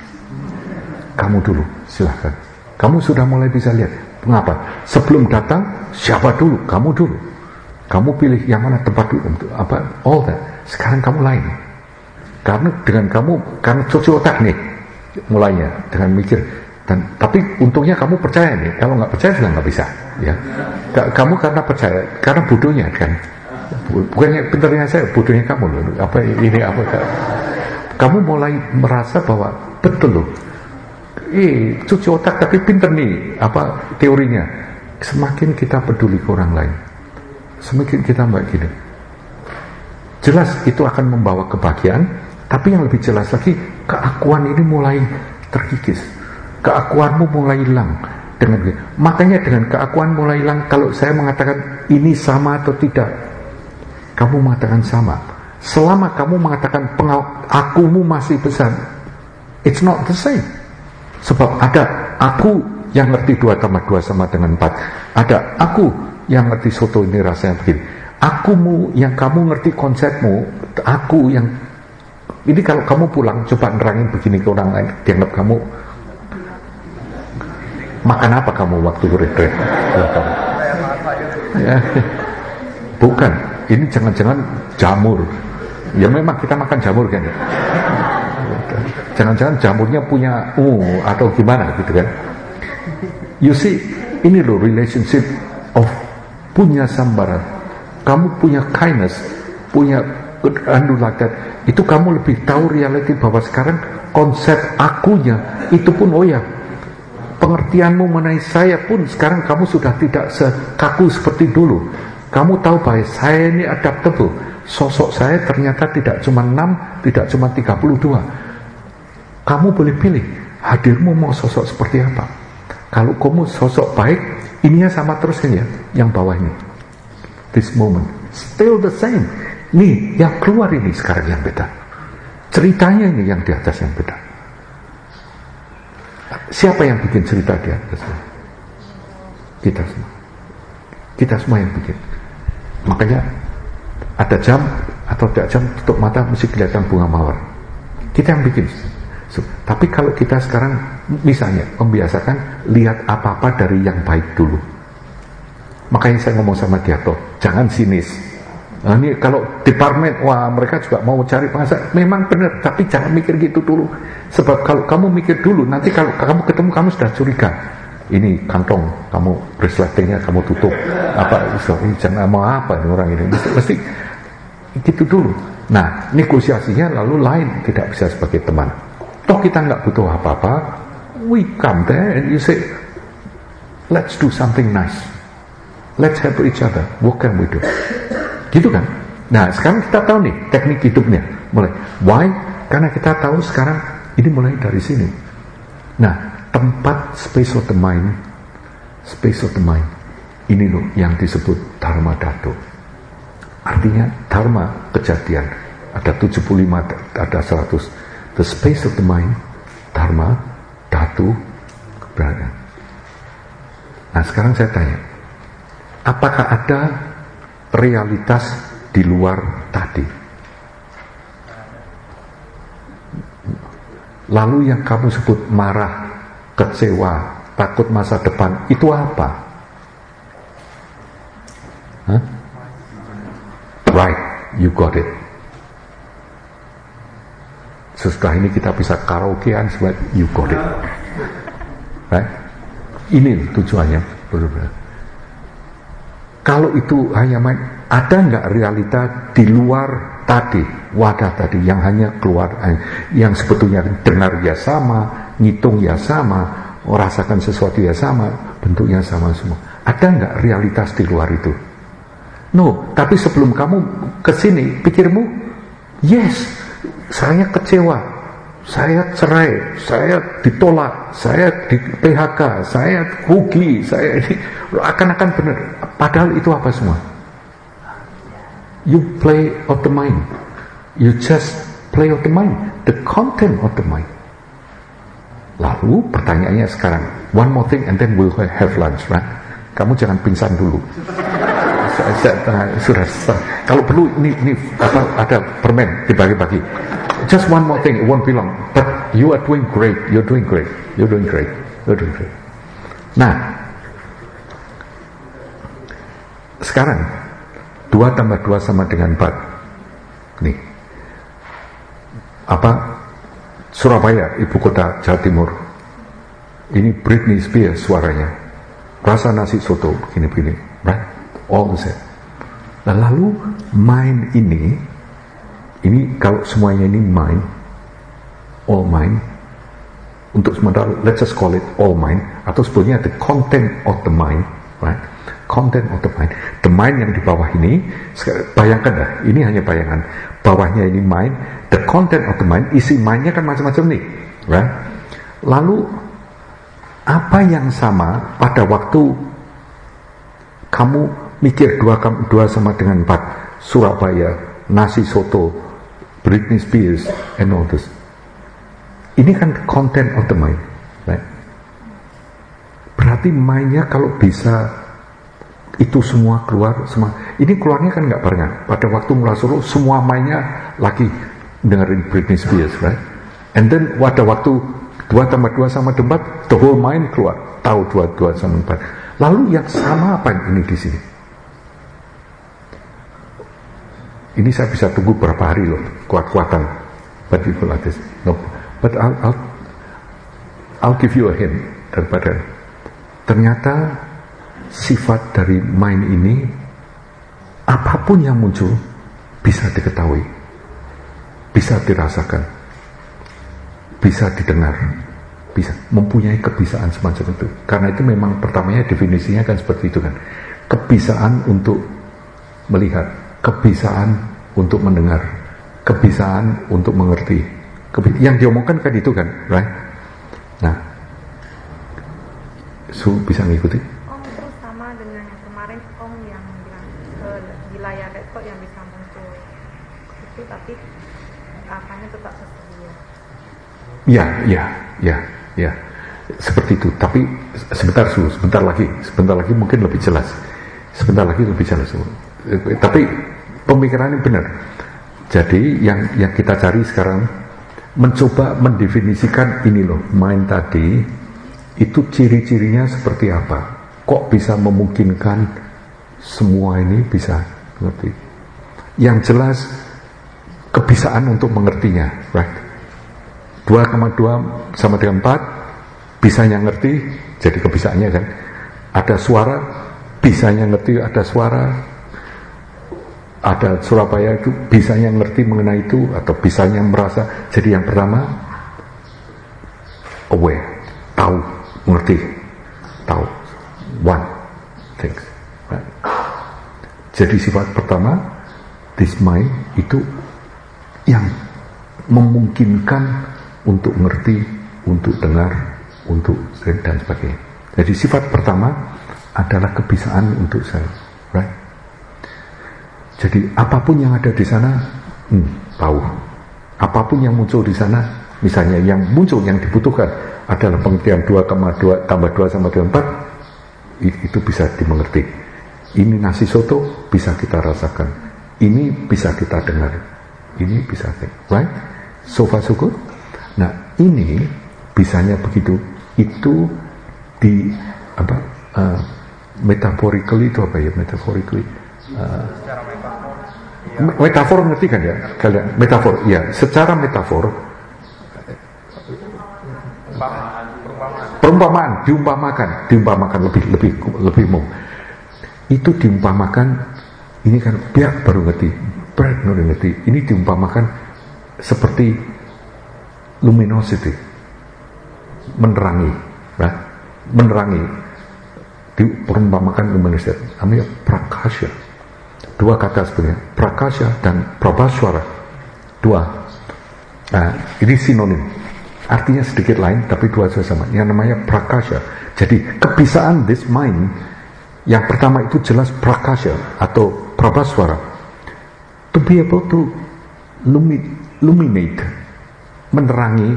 Kamu dulu, silahkan. Kamu sudah mulai bisa lihat. Mengapa? Sebelum datang, siapa dulu? Kamu dulu. Kamu pilih yang mana tempat dulu, all that. Sekarang kamu lain. Karena dengan kamu, karena cuci otak nih, mulainya dengan mikir. Tapi untungnya kamu percaya nih. Kalau nggak percaya juga nggak bisa. Ya, kamu karena percaya, karena bodohnya kan. Bukannya pintarnya saya, bodohnya kamu loh. Kamu mulai merasa bahwa betul loh. Cuci otak tapi pinter nih, teorinya. Semakin kita peduli ke orang lain, semakin kita gini. Jelas itu akan membawa kebahagiaan, tapi yang lebih jelas lagi, keakuan ini mulai terkikis. Keakuanmu mulai hilang. Makanya dengan keakuan mulai hilang, kalau saya mengatakan ini sama atau tidak, kamu mengatakan sama. Selama kamu mengatakan akumu masih besar, it's not the same. Sebab ada aku yang ngerti 2 tambah 2 sama dengan 4. Ada aku yang ngerti soto ini rasanya begini. Akumu yang kamu ngerti konsepmu, aku yang ini kalau kamu pulang coba nerangin begini ke orang lain, dianggap kamu makan apa kamu waktu retret? Ya. Bukan, ini jangan-jangan jamur. Ya memang kita makan jamur kan ya. Jangan-jangan jamurnya punya atau gimana gitu kan. You see, ini loh relationship of punya sambaran. Kamu punya kindness, punya like that. Itu kamu lebih tahu reality bahwa sekarang konsep akunya itu pun pengertianmu mengenai saya pun sekarang kamu sudah tidak sekaku seperti dulu. Kamu tahu bahwa saya ini adaptable. Sosok saya ternyata tidak cuma 6, tidak cuma 32. Kamu boleh pilih hadirmu mau sosok seperti apa. Kalau kamu sosok baik, ininya sama terus ya, yang bawah ini. This moment still the same. Nih, yang keluar ini sekarang yang beda. Ceritanya ini yang di atas yang beda. Siapa yang bikin cerita di atasnya? Kita semua. Kita semua yang bikin. Makanya ada jam atau tidak jam tutup mata mesti kelihatan bunga mawar. Kita yang bikin. Tapi kalau kita sekarang misalnya membiasakan lihat apa-apa dari yang baik dulu. Makanya saya ngomong sama Diato, jangan sinis. Nah, ini kalau departemen, mereka juga mau cari penghasilan. Memang benar, tapi jangan mikir gitu dulu. Sebab kalau kamu mikir dulu, nanti kalau kamu ketemu kamu sudah curiga. Ini kantong, kamu resletingnya kamu tutup. Ini jangan mau apa ini orang ini. Mesti gitu dulu. Nah, negosiasinya lalu lain, tidak bisa sebagai teman. Toh kita nggak butuh apa-apa. We come there and you say, let's do something nice. Let's help each other. What can we do? Gitu kan? Nah, sekarang kita tahu nih teknik hidupnya. Mulai. Why? Karena kita tahu sekarang ini mulai dari sini. Nah, tempat space of the mind, ini loh yang disebut Dharma Dhatu. Artinya Dharma kejadian. Ada 75, ada 100. The space of the mind, Dharma Dhatu keberadaan. Nah, sekarang saya tanya, apakah ada realitas di luar tadi? Lalu yang kamu sebut marah, kecewa, takut masa depan, itu apa? Right, you got it. Setelah ini kita bisa karaokean, sebab you got it. Right? Ini tujuannya, benar-benar. Kalau itu hanya main, ada nggak realita di luar tadi, wadah tadi yang hanya keluar, yang sebetulnya dengar ya sama, ngitung ya sama, rasakan sesuatu ya sama, bentuknya sama semua. Ada nggak realitas di luar itu? No, tapi sebelum kamu kesini, pikirmu, yes, saya kecewa, saya cerai, saya ditolak, saya di PHK, saya rugi, saya ini akan-akan benar. Padahal itu apa semua? You play of the mind. You just play of the mind. The content of the mind. Lalu pertanyaannya sekarang, one more thing and then we'll have lunch, right? Kamu jangan pingsan dulu. Sudah selesai. Kalau perlu ini ada permen dibagi-bagi. Just one more thing, it won't be long. But you are doing great. You're doing great. You're doing great. You're doing great. Nah, sekarang 2 tambah 2 sama dengan 4. Nih. Surabaya, ibu kota Jawa Timur. Ini Britney Spears suaranya. Rasa nasi soto begini-begini, right? All the same. Nah, lalu mind ini kalau semuanya ini mind, all mind, untuk sementara let's just call it all mind, atau sebetulnya the content of the mind, right? Content of the mind. The mind yang di bawah ini, bayangkan dah, ini hanya bayangan. Bawahnya ini mind, the content of the mind, isi mindnya kan macam-macam nih, right? Lalu apa yang sama pada waktu kamu mikir 2 sama dengan 4, Surabaya, nasi soto, Britney Spears, and all this. Ini kan content of the mind, right? Berarti mainnya kalau bisa itu semua keluar, semua ini keluarnya kan nggak barengan. Pada waktu mulai solo semua mainnya lagi dengerin Britney Spears, right? And then pada waktu 2+2 sama 4, the whole mind keluar, tahu 2 sama 4. Lalu yang sama apa ini di sini? Ini saya bisa tunggu berapa hari loh, kuat-kuatan. But people like this. No. But I'll give you a hint daripada ternyata sifat dari mind ini apapun yang muncul bisa diketahui, bisa dirasakan, bisa didengar, bisa mempunyai kebisaan semacam itu. Karena itu memang pertamanya definisinya kan seperti itu kan, kebisaan untuk melihat, kebisaan untuk mendengar, kebisaan untuk mengerti. Yang diomongkan kan itu kan, right? Nah, bisa ngikuti? Om, itu sama dengan yang kemarin Om yang bilang di layar laptop yang bisa muncul itu, tapi apanya tetap tersedia. Ya, seperti itu. Tapi sebentar lagi mungkin lebih jelas. Tapi pemikirannya benar. Jadi yang kita cari sekarang mencoba mendefinisikan ini loh, mind tadi itu ciri-cirinya seperti apa, kok bisa memungkinkan semua ini bisa ngerti. Yang jelas kebisaan untuk mengertinya, right? 2,2 sama dengan 4 bisanya ngerti, jadi kebisaannya kan. Ada suara, bisanya ngerti ada suara. Ada Surabaya itu bisanya ngerti mengenai itu, atau bisanya merasa. Jadi yang pertama aware, tahu, mengerti, tahu, one things, right? Jadi sifat pertama this mind itu yang memungkinkan untuk mengerti, untuk dengar, untuk dan sebagainya. Jadi sifat pertama adalah kebisaan untuk saya, right? Jadi apapun yang ada di sana, tahu. Apapun yang muncul di sana, misalnya yang muncul, yang dibutuhkan adalah pengertian 2,2 tambah 2 sama dengan 4, itu bisa dimengerti. Ini nasi soto bisa kita rasakan, ini bisa kita dengar, ini bisa, right? So far so good. Nah ini bisanya begitu, itu di apa? Metaphorically itu apa ya? Metaphorically. Metafor ngerti kan ya kalian? Metafor, ya. Secara metafor, perumpamaan, diumpamakan lebih umum. Itu diumpamakan, ini kan biar baru ngerti. Ini diumpamakan seperti luminosity, menerangi, right? Menerangi. Diumpamakan luminosity, namanya prakasya. Dua kata sebenarnya, prakasya dan prabhaswara, dua. Nah, ini sinonim, artinya sedikit lain tapi dua sama. Yang namanya prakasya. Jadi kebisaan this mind, yang pertama itu jelas prakasya atau prabhaswara, to be able to illuminate, menerangi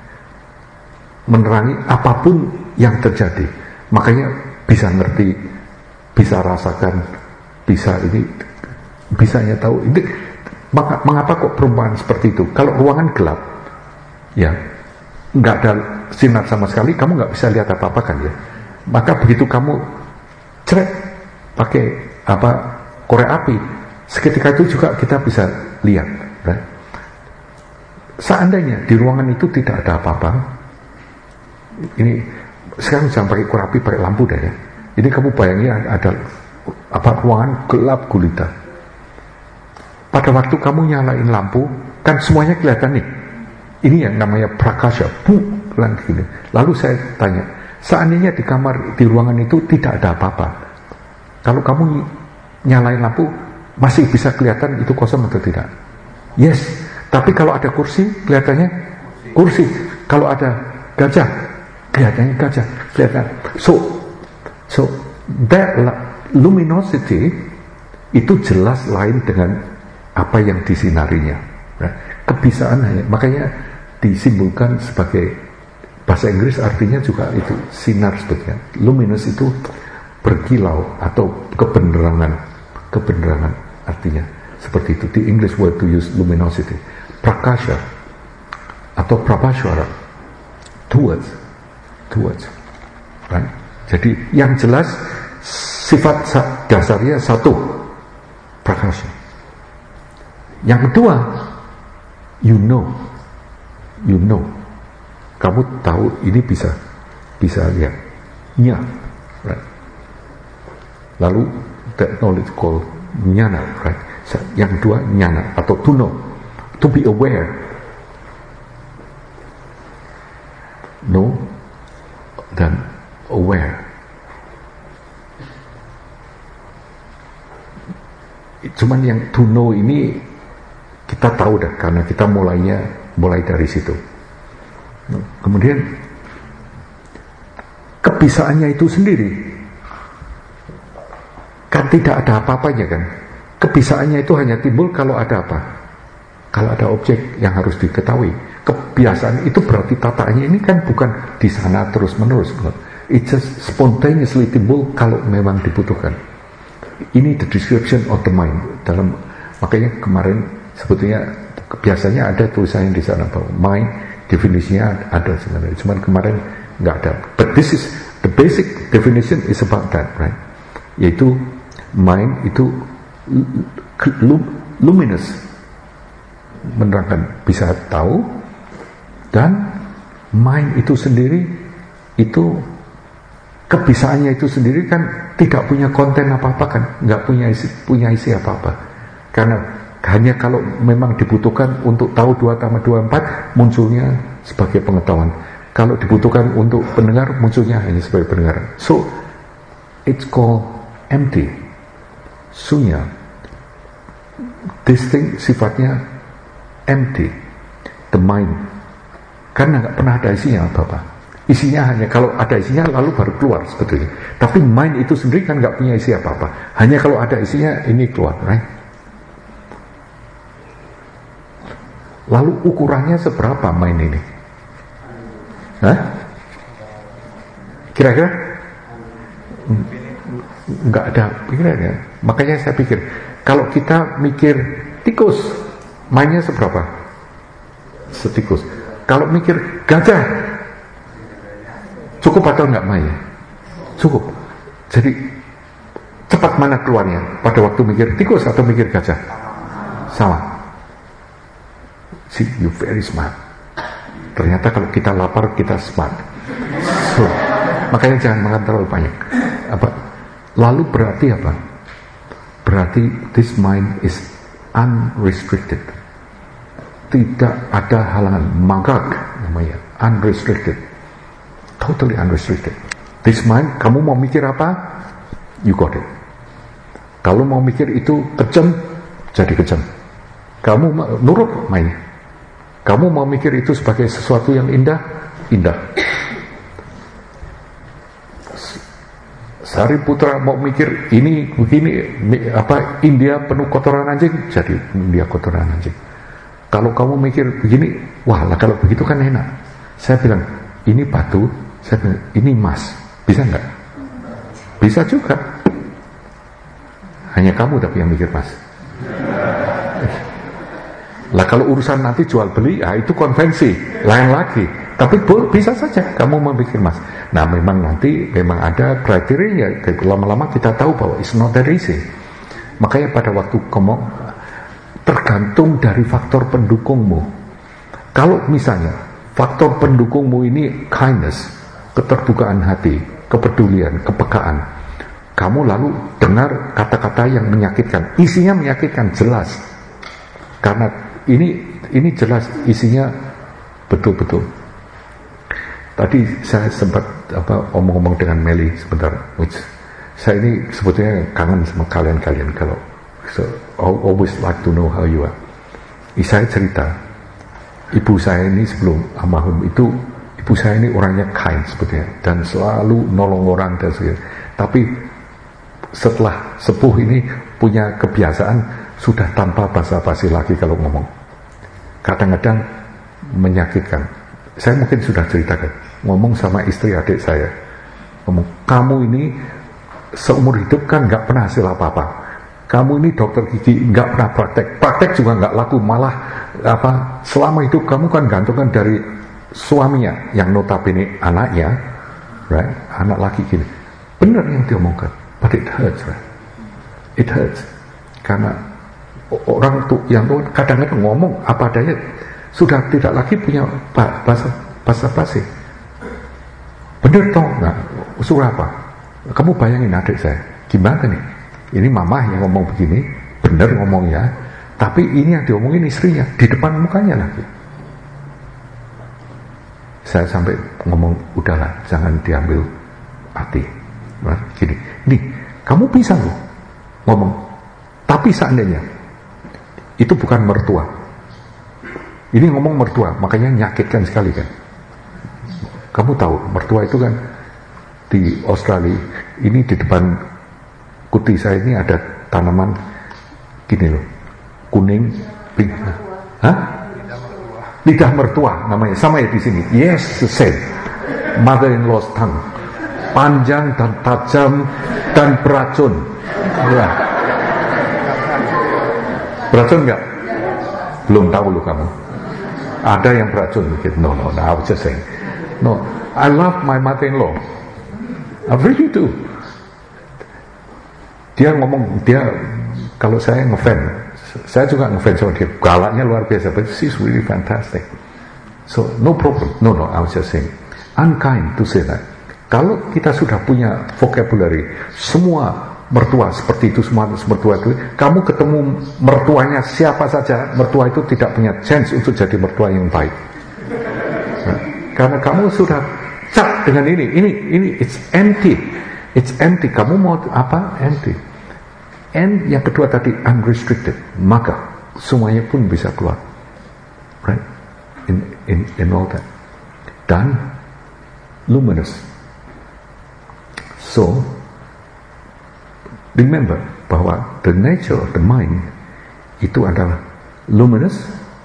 apapun yang terjadi. Makanya bisa ngerti, bisa rasakan, bisa ini, bisanya tahu. Ini mengapa kok perumpamaan seperti itu? Kalau ruangan gelap, ya nggak ada sinar sama sekali, kamu nggak bisa lihat apa-apa kan ya. Maka begitu kamu pakai korek api, seketika itu juga kita bisa lihat, right? Seandainya di ruangan itu tidak ada apa-apa, ini sekarang jangan pakai korek api, pakai lampu dah ya. Ini kamu bayangin ada ruangan gelap gulita. Pada waktu kamu nyalain lampu, kan semuanya kelihatan nih. Ini yang namanya prakasya. Gini. Lalu saya tanya, seandainya di ruangan itu tidak ada apa-apa, kalau kamu nyalain lampu, masih bisa kelihatan itu kosong atau tidak? Yes. Tapi kalau ada kursi, kelihatannya kursi. Kalau ada gajah, kelihatannya gajah. Kelihatan. So that luminosity itu jelas lain dengan apa yang disinarinya. Nah, kebisaan hanya, makanya disimbolkan sebagai bahasa Inggris artinya juga itu sinar sebetulnya. Luminous itu berkilau atau kebenerangan artinya seperti itu. The English word to use luminosity, prakasha atau prabhaswara, two words, right? Jadi yang jelas sifat dasarnya satu, prakasha. Yang kedua, you know, kamu tahu ini bisa lihat, right? Lalu that knowledge called jnana, right? Yang kedua jnana atau to know, to be aware, know dan aware. Cuman yang to know ini kita tahu dah karena kita mulai dari situ. Kemudian kebisaannya itu sendiri kan tidak ada apa-apanya kan. Kebisaannya itu hanya timbul kalau ada apa? Kalau ada objek yang harus diketahui. Kebiasaan itu berarti tataannya ini kan bukan di sana terus-menerus. It just spontaneously timbul kalau memang dibutuhkan. Ini the description of the mind. Makanya kemarin sebetulnya biasanya ada tulisannya di sana bahwa mind definisinya ada sebenarnya. Cuman kemarin nggak ada. But this is the basic definition is about that, right? Yaitu mind itu luminous, menerangkan, bisa tahu, dan mind itu sendiri itu kebisaannya itu sendiri kan tidak punya konten apa-apa kan, nggak punya isi apa-apa, karena hanya kalau memang dibutuhkan untuk tahu 2 tambah 2 4 munculnya sebagai pengetahuan, kalau dibutuhkan untuk pendengar munculnya hanya sebagai pendengaran. So it's called empty, sunya. This thing sifatnya empty, the mind, karena nggak pernah ada isinya apa-apa. Isinya hanya kalau ada isinya lalu baru keluar sebetulnya. Tapi mind itu sendiri kan nggak punya isi apa-apa. Hanya kalau ada isinya ini keluar, right? Lalu ukurannya seberapa mind ini? Hah? Kira-kira? Nggak ada pikirannya. Makanya saya pikir kalau kita mikir tikus, mindnya seberapa? Setikus. Kalau mikir gajah, cukup atau enggak mindnya? Cukup. Jadi cepat mana keluarnya? Pada waktu mikir tikus atau mikir gajah? Sama. See, you very smart. Ternyata kalau kita lapar kita smart. So, makanya jangan makan terlalu banyak. Lalu berarti apa? Berarti this mind is unrestricted. Tidak ada halangan. Magak namanya, unrestricted. Totally unrestricted. This mind, kamu mau mikir apa? You got it. Kalau mau mikir itu kejam, jadi kejam. Kamu nurut mainnya. Kamu mau mikir itu sebagai sesuatu yang indah, indah. Sariputra mau mikir ini begini, India penuh kotoran anjing, jadi India kotoran anjing. Kalau kamu mikir begini, wah lah kalau begitu kan enak. Saya bilang ini batu, saya bilang ini emas, bisa nggak? Bisa juga. Hanya kamu tapi yang mikir emas. Lah kalau urusan nanti jual beli, itu konvensi, lain lagi. Tapi bisa saja kamu memikir mas. Nah memang nanti memang ada kriteria. Lama-lama kita tahu bahwa it's not that easy. Makanya pada waktu kamu tergantung dari faktor pendukungmu. Kalau misalnya faktor pendukungmu ini kindness, keterbukaan hati, kepedulian, kepekaan, kamu lalu dengar kata-kata yang menyakitkan, isinya menyakitkan jelas. Karena ini jelas isinya betul-betul. Tadi saya sempat omong-omong dengan Meli sebentar, which saya ini sebetulnya kangen sama kalian kalau so I always like to know how you are. Saya cerita, ibu saya ini sebelum almarhum itu, ibu saya ini orangnya kind sebetulnya dan selalu nolong orang dan sebagainya. Tapi setelah sepuh ini punya kebiasaan sudah tanpa basa-basi lagi kalau ngomong. Kadang-kadang menyakitkan. Saya mungkin sudah ceritakan. ngomong sama istri adik saya, ngomong, kamu ini seumur hidup kan nggak pernah hasil apa-apa, kamu ini dokter gigi nggak pernah praktek juga nggak laku, malah selama hidup kamu kan gantungkan dari suaminya yang notabene anaknya, right? Anak laki gini. Benar yang diomongkan, but it hurts, right? It hurts. Karena orang tuh yang tuh kadang-kadang ngomong apa adanya, sudah tidak lagi punya bahasa basi. Bener toh, nah, usul apa? Kamu bayangin adik saya, gimana nih? Ini mama yang ngomong begini, bener ngomongnya, tapi ini yang diomongin istrinya di depan mukanya lagi. Saya sampai ngomong, udahlah, jangan diambil hati. Nah, gini, nih, kamu bisa loh ngomong, tapi seandainya itu bukan mertua, ini ngomong mertua, makanya nyakitkan sekali kan. Kamu tahu mertua itu kan di Australia ini, di depan kuti saya ini ada tanaman gini loh, kuning, pink. Lidah mertua namanya, sama ya di sini. Yes, the same. Mother-in-law's tongue, panjang dan tajam dan beracun. Ya. Beracun nggak? Belum tahu loh kamu. Ada yang beracun mungkin. No, I was just saying. No, I love my mother-in-law. I really do. Dia ngomong, kalau saya ngefans, saya juga ngefans sama dia. Galaknya luar biasa, but she's really fantastic. So no problem. No, I was just saying. Unkind to say that. Kalau kita sudah punya vocabulary, semua mertua seperti itu, semua mertua itu, kamu ketemu mertuanya siapa saja, mertua itu tidak punya chance untuk jadi mertua yang baik. Nah, karena kamu sudah cap dengan ini it's empty. Kamu mau apa? Empty. And yang kedua tadi, unrestricted, maka semuanya pun bisa keluar, right? In all that. Dan luminous. So remember bahwa the nature of the mind itu adalah luminous,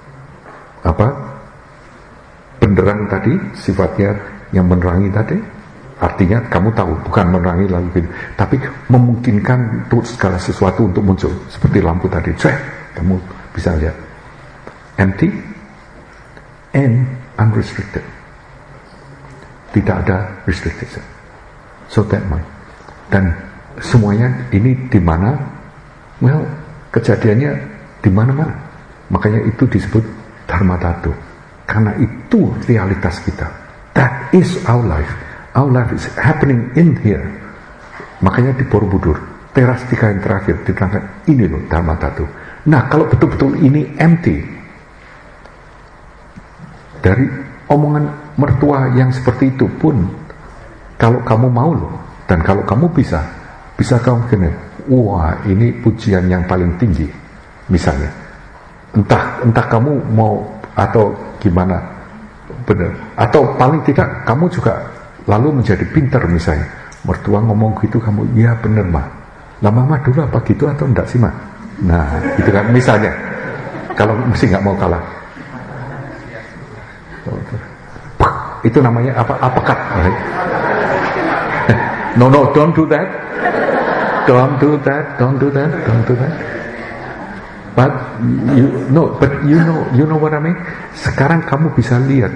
benderang tadi, sifatnya yang menerangi tadi. Artinya kamu tahu, bukan menerangi lalu tapi memungkinkan untuk segala sesuatu untuk muncul, seperti lampu tadi. Kamu bisa lihat empty and unrestricted, tidak ada restricted. So that mind. Dan semuanya ini di mana? Well, kejadiannya di mana-mana. Makanya itu disebut Dharma Dhatu, karena itu realitas kita. That is our life. Our life is happening in here. Makanya di Borobudur, teras 3 yang terakhir diterangkan, ini loh Dharma Dhatu. Nah, kalau betul-betul ini empty, dari omongan mertua yang seperti itu pun, kalau kamu mau loh, dan kalau kamu bisa kamu gini, wah ini pujian yang paling tinggi, misalnya. Entah kamu mau atau gimana, benar. Atau paling tidak kamu juga lalu menjadi pintar misalnya. Mertua ngomong gitu, kamu, iya bener mah. Lah mama dulu apa gitu atau enggak sih mah? Nah, itu kan misalnya. Kalau mesti nggak mau kalah. Itu namanya apakat. No, don't do that. Don't do that. But you know what I mean? Sekarang kamu bisa lihat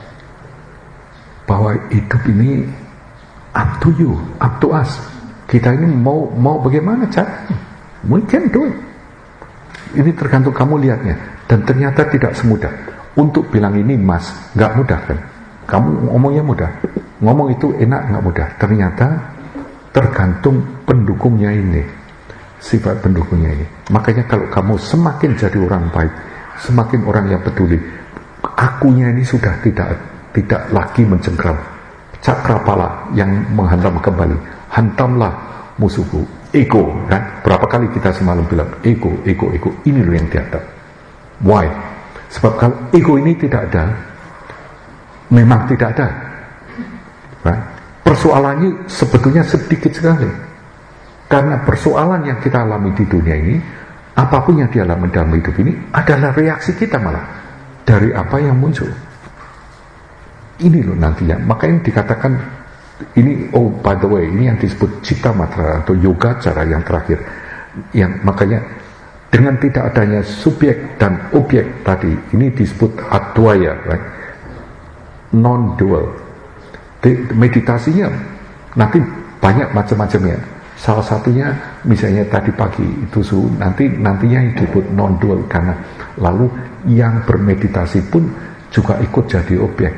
bahwa hidup ini up to you, up to us. Kita ini mau bagaimana cara? We can do it. Ini tergantung kamu lihatnya. Dan ternyata tidak semudah. Untuk bilang ini mas, nggak mudah kan? Kamu ngomongnya mudah. Ngomong itu enak, nggak mudah. Ternyata tergantung pendukungnya ini, sifat pendukungnya ini. Makanya kalau kamu semakin jadi orang baik, semakin orang yang peduli, akunya ini sudah tidak lagi mencengkram. Cakrapala yang menghantam kembali. Hantamlah musuhku, ego, kan? Berapa kali kita semalam bilang ego, ini loh yang dihantam. Why? Sebab kalau ego ini tidak ada, memang tidak ada, right? Persoalannya sebetulnya sedikit sekali. Karena persoalan yang kita alami di dunia ini, apapun yang dialami dalam hidup ini adalah reaksi kita malah dari apa yang muncul. Ini loh nantinya, makanya dikatakan ini, oh by the way, ini yang disebut Cita Matra atau yoga cara yang terakhir, yang makanya dengan tidak adanya subjek dan objek tadi, ini disebut advaya, right? Non-dual. Meditasinya nanti banyak macam-macamnya. Salah satunya misalnya tadi pagi itu nantinya disebut non-dual, karena lalu yang bermeditasi pun juga ikut jadi objek.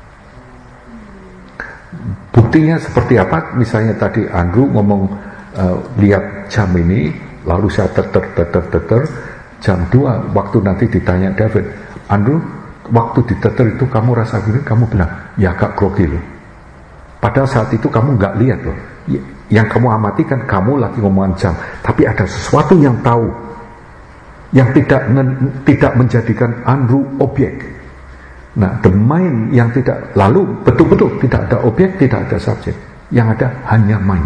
Buktinya seperti apa? Misalnya tadi Andrew ngomong lihat jam ini, lalu saya teter jam 2, waktu nanti ditanya David, Andrew, waktu diteter itu kamu rasa gini, kamu bilang, ya agak grogi loh. Padahal saat itu kamu nggak lihat loh. Yang kamu amati kan kamu lagi ngomongin jam, tapi ada sesuatu yang tahu, yang tidak menjadikan Andrew objek. Nah, the mind yang tidak, lalu betul-betul tidak ada objek, tidak ada subjek, yang ada hanya mind.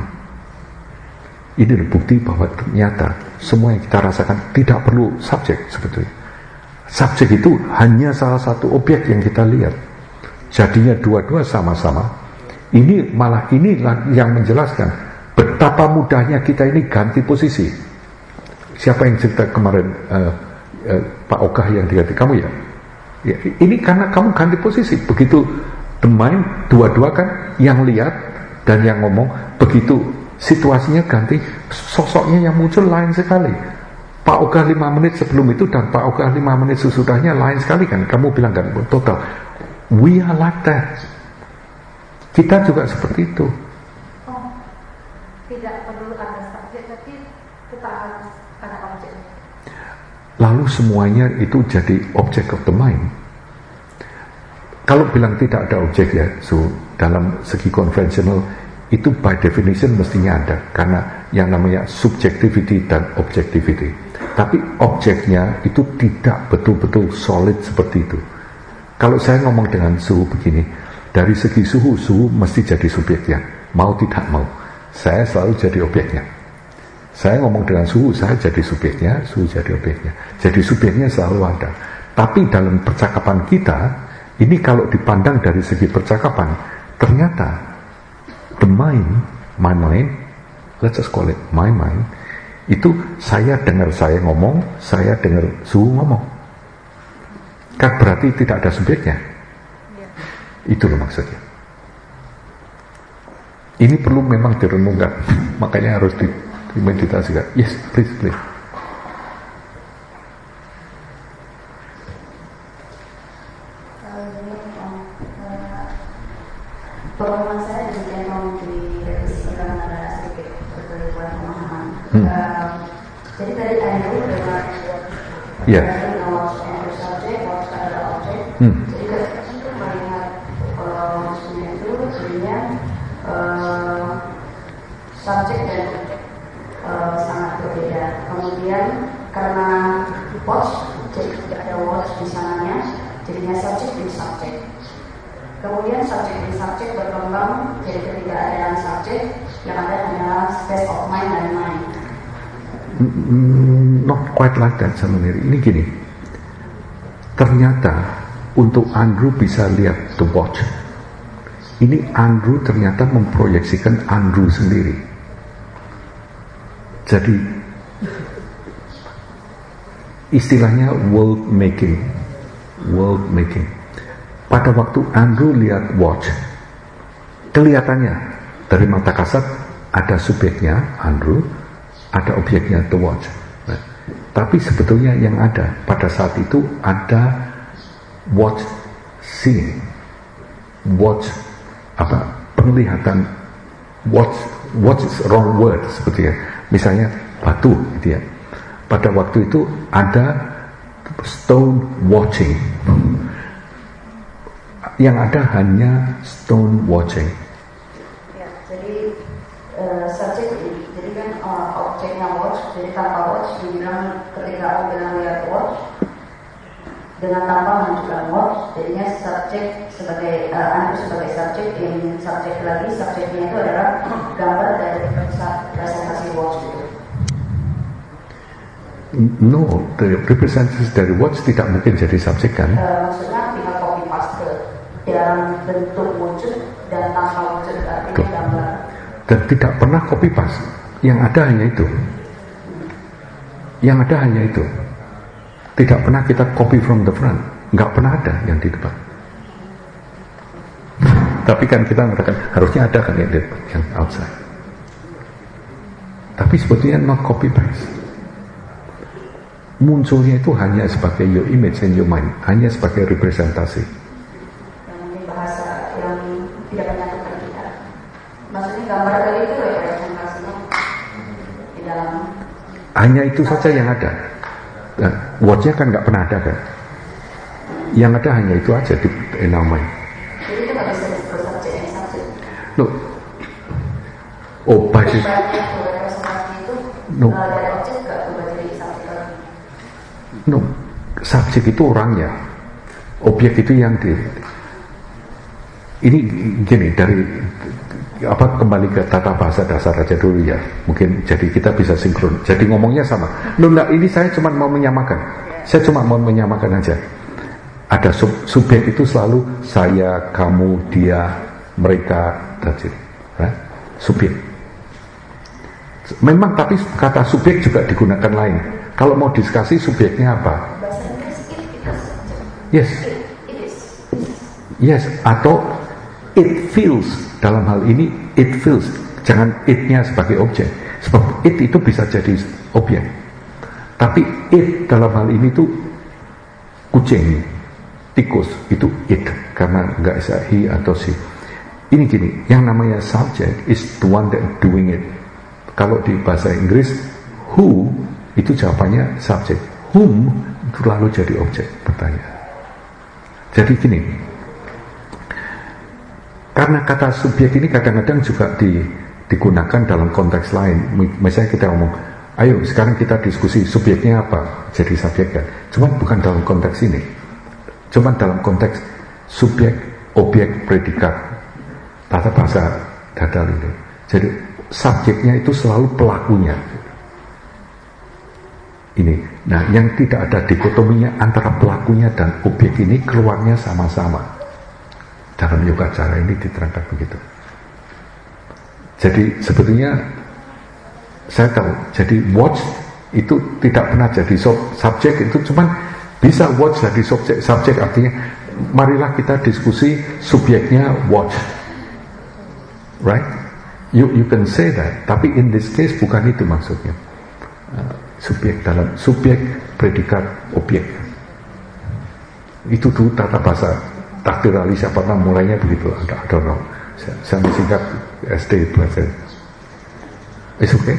Ini bukti bahwa ternyata semua yang kita rasakan tidak perlu subjek sebetulnya. Subjek itu hanya salah satu objek yang kita lihat. Jadinya dua-dua sama-sama. Ini malah inilah yang menjelaskan betapa mudahnya kita ini ganti posisi. Siapa yang cerita kemarin Pak Ogah yang diganti kamu ya? Ya, ini karena kamu ganti posisi. Begitu the mind, dua-dua kan yang lihat dan yang ngomong, begitu situasinya ganti, sosoknya yang muncul lain sekali. Pak Ogah 5 menit sebelum itu dan Pak Ogah 5 menit sesudahnya lain sekali kan. Kamu bilang kan total. We are like that. Kita juga seperti itu. Oh, tidak perlu ada subjek, tapi kita harus ada objeknya. Lalu semuanya itu jadi object of the mind. Kalau bilang tidak ada objek ya, dalam segi konvensional itu by definition mestinya ada, karena yang namanya subjectivity dan objectivity. Tapi objeknya itu tidak betul-betul solid seperti itu. Kalau saya ngomong dengan suhu begini, dari segi suhu mesti jadi subjeknya, mau tidak mau. Saya selalu jadi objeknya. Saya ngomong dengan suhu, saya jadi subjeknya, suhu jadi objeknya. Jadi subjeknya selalu ada. Tapi dalam percakapan kita, ini kalau dipandang dari segi percakapan, ternyata the mind, my mind, let's just call it my mind, itu saya dengar saya ngomong, saya dengar suhu ngomong. Kan berarti tidak ada subjeknya. Itu loh maksudnya. Ini perlu memang direnungkan, makanya harus dimeditasikan. Yes, please. Pengalaman saya demikian mau direvisi karena ada sedikit keterlibatan pemahaman. Jadi tadi Andrew dengan watch and subject, watch adalah objek. Jadi ketika melihat maksudnya itu sebenarnya subjek dan sangat berbeda. Kemudian karena watch, jadi tidak ada watch di sananya, jadinya subjek dan subjek. Kemudian subjek dan subjek berkembang, jadi ketika ada subjek, yang ada hanyalah state of mind dan mind. Not quite like that, Samaniri. Ini gini, ternyata untuk Andrew bisa lihat the watch, ini Andrew ternyata memproyeksikan Andrew sendiri. Jadi istilahnya world making. Pada waktu Andrew lihat watch, kelihatannya dari mata kasat ada subjeknya Andrew, ada objeknya the watch. Nah, tapi sebetulnya yang ada pada saat itu ada watch seeing, watch penglihatan, watch is wrong word sebetulnya. Misalnya batu, gitu ya. Pada waktu itu ada stone watching. Yang ada hanya stone watching. Ya, jadi subjek ini, jadi kan objeknya watch, jadi tanpa watch dibilang ketika aku bilang lihat watch, dengan tanpa menunjukkan watch, jadinya subjek sebagai Andrew sebagai subjek, yang subjek lagi, subjeknya itu adalah gambar dari presentasi watch itu. No, the representasi dari watch tidak mungkin jadi subjek kan? Maksudnya tinggal copy paste dalam bentuk wujud dan tanpa wujud, artinya gambar. Dan tidak pernah copy paste. Yang ada hanya itu. Yang ada hanya itu. Tidak pernah kita copy from the front. Nggak pernah ada yang di depan. Tapi kan kita mengatakan harusnya ada kan yang outside. Tapi sebetulnya not copy paste. Munculnya itu hanya sebagai your image and your mind, hanya sebagai representasi. Yang bahasa yang tidak menyatukan kita. Maksudnya gambar tadi itu representasinya di dalam. Hanya itu saja yang ada. Nah, watch-nya kan nggak pernah ada kan. Yang ada hanya itu aja di our mind. Jadi itu nggak bisa disebut subjek yang subjek. No. Oh, basis. Representasi itu No. dari objek nggak berubah jadi subjek lagi. No. Subjek itu orangnya. Objek itu yang di. Ini gini dari apa kembali ke tata bahasa dasar aja dulu ya. Mungkin jadi kita bisa sinkron. Jadi ngomongnya sama. No, enggak, ini saya cuma mau menyamakan. Saya cuma mau menyamakan aja. Ada subjek itu selalu saya, kamu, dia, mereka, that's it. Right? Subjek. Memang tapi kata subjek juga digunakan lain. Kalau mau diskusi subjeknya apa? Bahasa Inggris it is subjek. Yes. It is. Yes, atau it feels. Dalam hal ini it feels. Jangan it-nya sebagai objek. Sebab it itu bisa jadi objek. Tapi it dalam hal ini tuh kucing, tikus, itu it. Karena nggak bisa he atau she. Ini gini, yang namanya subject is the one that doing it. Kalau di bahasa Inggris, who itu jawabannya subject. Whom itu lalu jadi objek pertanyaan. Jadi gini, karena kata subjek ini kadang-kadang juga digunakan dalam konteks lain. Misalnya kita ngomong, ayo sekarang kita diskusi subjeknya apa, jadi subjek kan. Cuma bukan dalam konteks ini. Cuma dalam konteks subjek, objek, predikat, tata bahasa dadal itu. Jadi subjeknya itu selalu pelakunya. Ini. Nah, yang tidak ada dikotominya antara pelakunya dan objek ini keluarnya sama-sama. Dalam yoga cara ini diterangkan begitu. Jadi sebetulnya saya tahu. Jadi watch itu tidak pernah jadi subjek, itu cuman bisa watch jadi subjek artinya marilah kita diskusi subjeknya watch. Right? You can say that, tapi in this case bukan itu maksudnya. Subjek dalam subjek, predikat, objek. Itu tuh tata bahasa takdir ali siapa tahu mulainya begitu. I don't know. Saya masih ingat SD belajar. It's okay.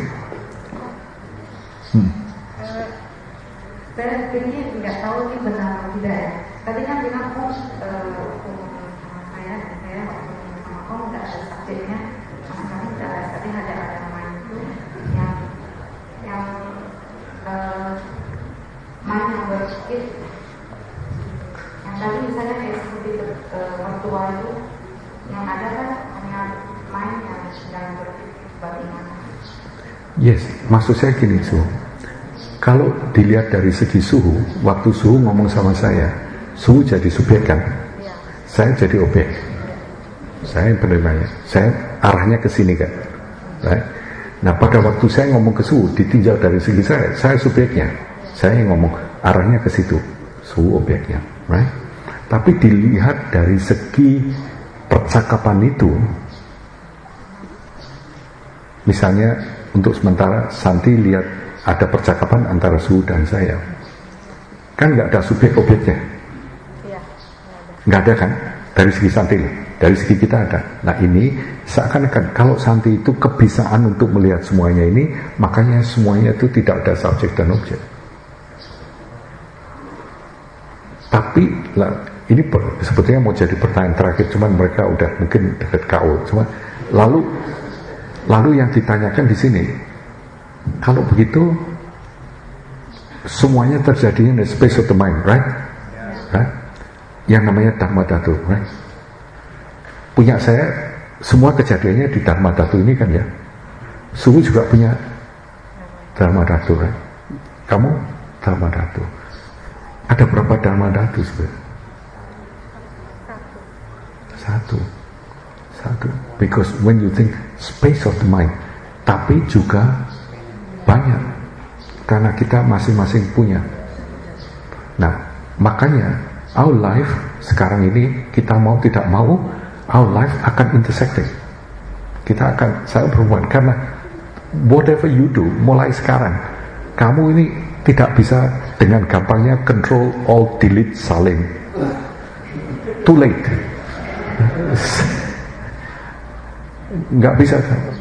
Saya pikir nggak tahu ini benar atau tidak ya. Tadi kan bilang sama saya waktu sama kamu nggak ada subjeknya, sama kami nggak ada. Tadi ada main itu yang main yang berpikir. Yang tadi misalnya kayak seperti virtual itu, yang ada kan hanya main yang sedang berpikir bagaimana. Yes, maksud saya gini kalau dilihat dari segi suhu, waktu suhu ngomong sama saya, suhu jadi subjek kan, saya jadi objek, saya penerimanya, saya arahnya ke sini kan, right? Nah pada waktu saya ngomong ke suhu, ditinjau dari segi saya subjeknya, saya yang ngomong arahnya ke situ, suhu objeknya, right? Tapi dilihat dari segi percakapan itu, misalnya untuk sementara Santi lihat ada percakapan antara suhu dan saya, kan nggak ada subjek objeknya, nggak ada kan, dari segi Santi, dari segi kita ada. Nah ini seakan-akan kalau Santi itu kebisaan untuk melihat semuanya ini, makanya semuanya itu tidak ada subjek dan objek. Tapi lah, ini sebetulnya mau jadi pertanyaan terakhir, cuman mereka udah mungkin dekat KO. Cuman lalu yang ditanyakan di sini, kalau begitu semuanya terjadinya di space of the mind, right? Right? Yang namanya Dharma Dhatu, right? Punya saya semua kejadiannya di Dharma Dhatu ini kan ya. Suhu juga punya Dharma Dhatu, right? Kamu Dharma Dhatu. Ada berapa Dharma Dhatu sebenarnya? Satu. Because when you think space of the mind, tapi juga banyak, karena kita masing-masing punya. Nah, makanya our life sekarang ini, kita mau tidak mau, our life akan intersecting. Saya berhubungan, karena whatever you do, mulai sekarang, kamu ini tidak bisa dengan gampangnya control, alt, delete, salin. Too late. Nggak bisa.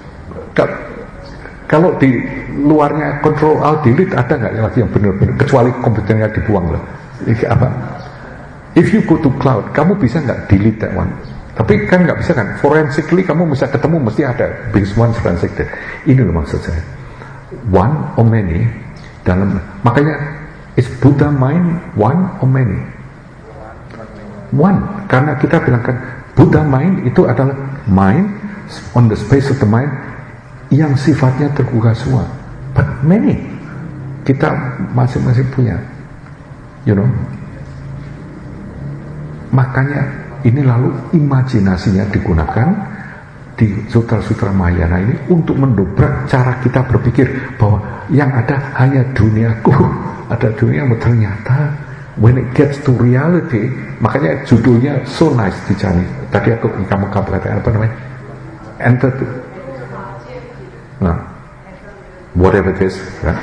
Kalau di luarnya control, alt, delete, ada nggak lagi yang benar-benar, kecuali komputernya dibuang lah. If you go to cloud, kamu bisa nggak delete that one? Tapi kan nggak bisa kan, forensically kamu bisa ketemu, mesti ada, because one forensic dead. Ini loh maksud saya, one or many, makanya is Buddha mind one or many? One, karena kita bilangkan Buddha mind itu adalah mind on the space of the mind yang sifatnya terbuka semua, but many, kita masing-masing punya, makanya ini lalu imajinasinya digunakan di sutra-sutra Mahayana ini untuk mendobrak cara kita berpikir bahwa yang ada hanya duniaku, ada duniamu. Ternyata when it gets to reality, makanya judulnya so nice di Chinese. Tadi kamu katakan apa namanya? Enter to, nah, whatever it is, right?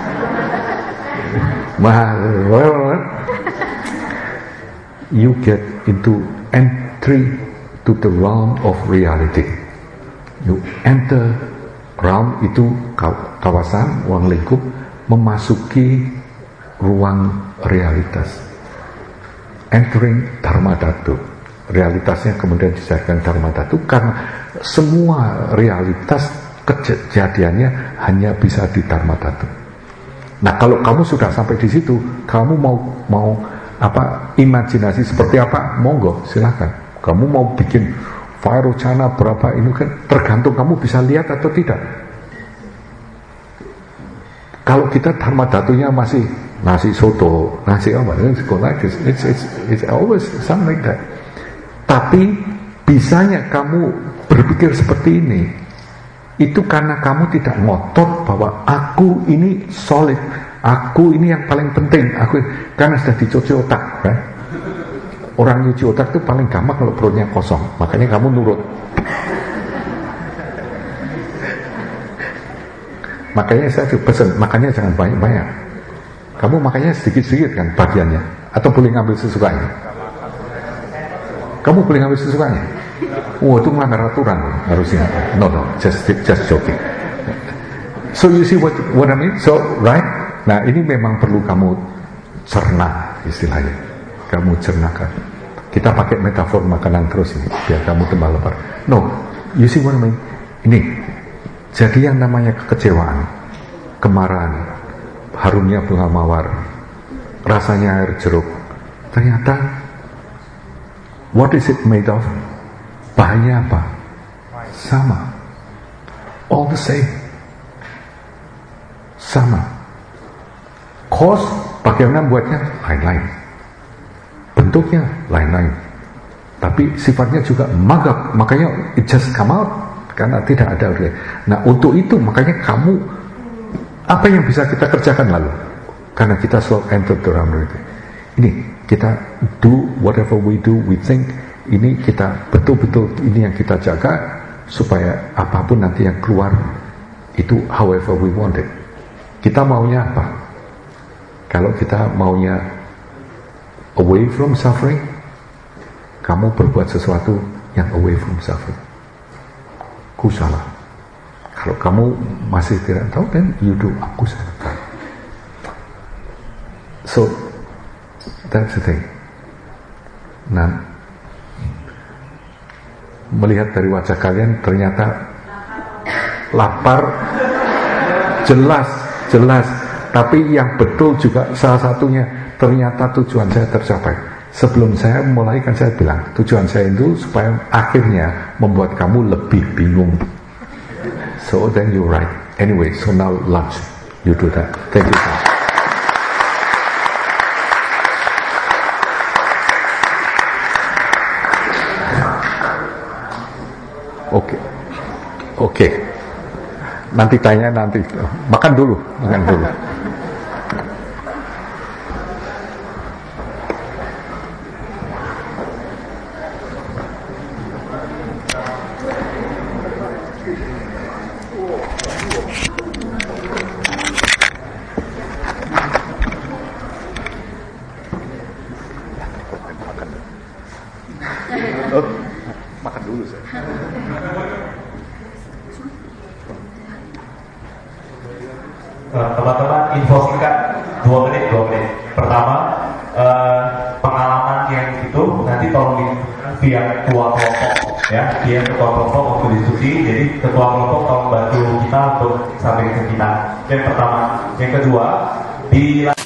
You get into entry to the realm of reality. You enter realm itu kawasan, ruang lingkup, memasuki ruang realitas. Entering Dharma Dhatu. Realitasnya kemudian disahkan Dharma Dhatu, karena semua realitas kejadiannya hanya bisa di Dharma Dhatu. Nah, kalau kamu sudah sampai di situ, kamu mau imajinasi seperti apa, monggo silakan. Kamu mau bikin Vairocana berapa, ini kan tergantung kamu bisa lihat atau tidak. Kalau kita Dharma Dhatunya masih nasi soto, nasi apa, it's always something like that. Tapi bisanya kamu berpikir seperti ini, itu karena kamu tidak ngotot bahwa aku ini solid, aku ini yang paling penting, karena sudah dicuci otak, kan? Orang nyuci otak itu paling gampang kalau perutnya kosong, makanya kamu nurut. Makanya saya pesan, makanya jangan banyak-banyak. Kamu makanya sedikit-sedikit kan bagiannya, atau boleh ngambil sesukanya. Kamu boleh ngambil sesukanya. Itu melanggar aturan harusnya. No, just joking. So you see what I mean? So right? Nah, ini memang perlu kamu cerna istilahnya. Kamu cernakan. Kita pakai metafor makanan terus ini biar kamu tambah lapar. No, you see what I mean? Ini. Jadi yang namanya kekecewaan, kemarahan, harumnya bunga mawar, rasanya air jeruk, ternyata what is it made of? Bahannya apa? Sama. All the same. Sama. Cause, bagaimana buatnya? Lain-lain. Bentuknya lain-lain. Tapi sifatnya juga magap. Makanya it just come out. Karena tidak ada. Nah, untuk itu makanya kamu, apa yang bisa kita kerjakan lalu? Karena kita selalu enter the reality. Ini kita do whatever we do, we think. Ini kita betul-betul, ini yang kita jaga supaya apapun nanti yang keluar itu however we want it. Kita maunya apa? Kalau kita maunya away from suffering, kamu berbuat sesuatu yang away from suffering. Kusala. Kalau kamu masih tidak tahu, then you do akusala. So that's the thing. Nah, melihat dari wajah kalian ternyata lapar, jelas, tapi yang betul juga salah satunya ternyata tujuan saya tercapai. Sebelum saya mulai kan saya bilang tujuan saya itu supaya akhirnya membuat kamu lebih bingung. So then you're right. Anyway, so now lunch, you do that. Thank you. Oke. Nanti tanya nanti. Makan dulu. Makan dulu saya. Teman-teman, info singkat 2 menit. Pertama, pengalaman yang itu nanti tolong ditunjukkan via ketua kelompok ya, dia ketua kelompok waktu diskusi. Jadi ketua kelompok tolong bantu kita untuk sampai ke kita. Yang pertama, yang kedua di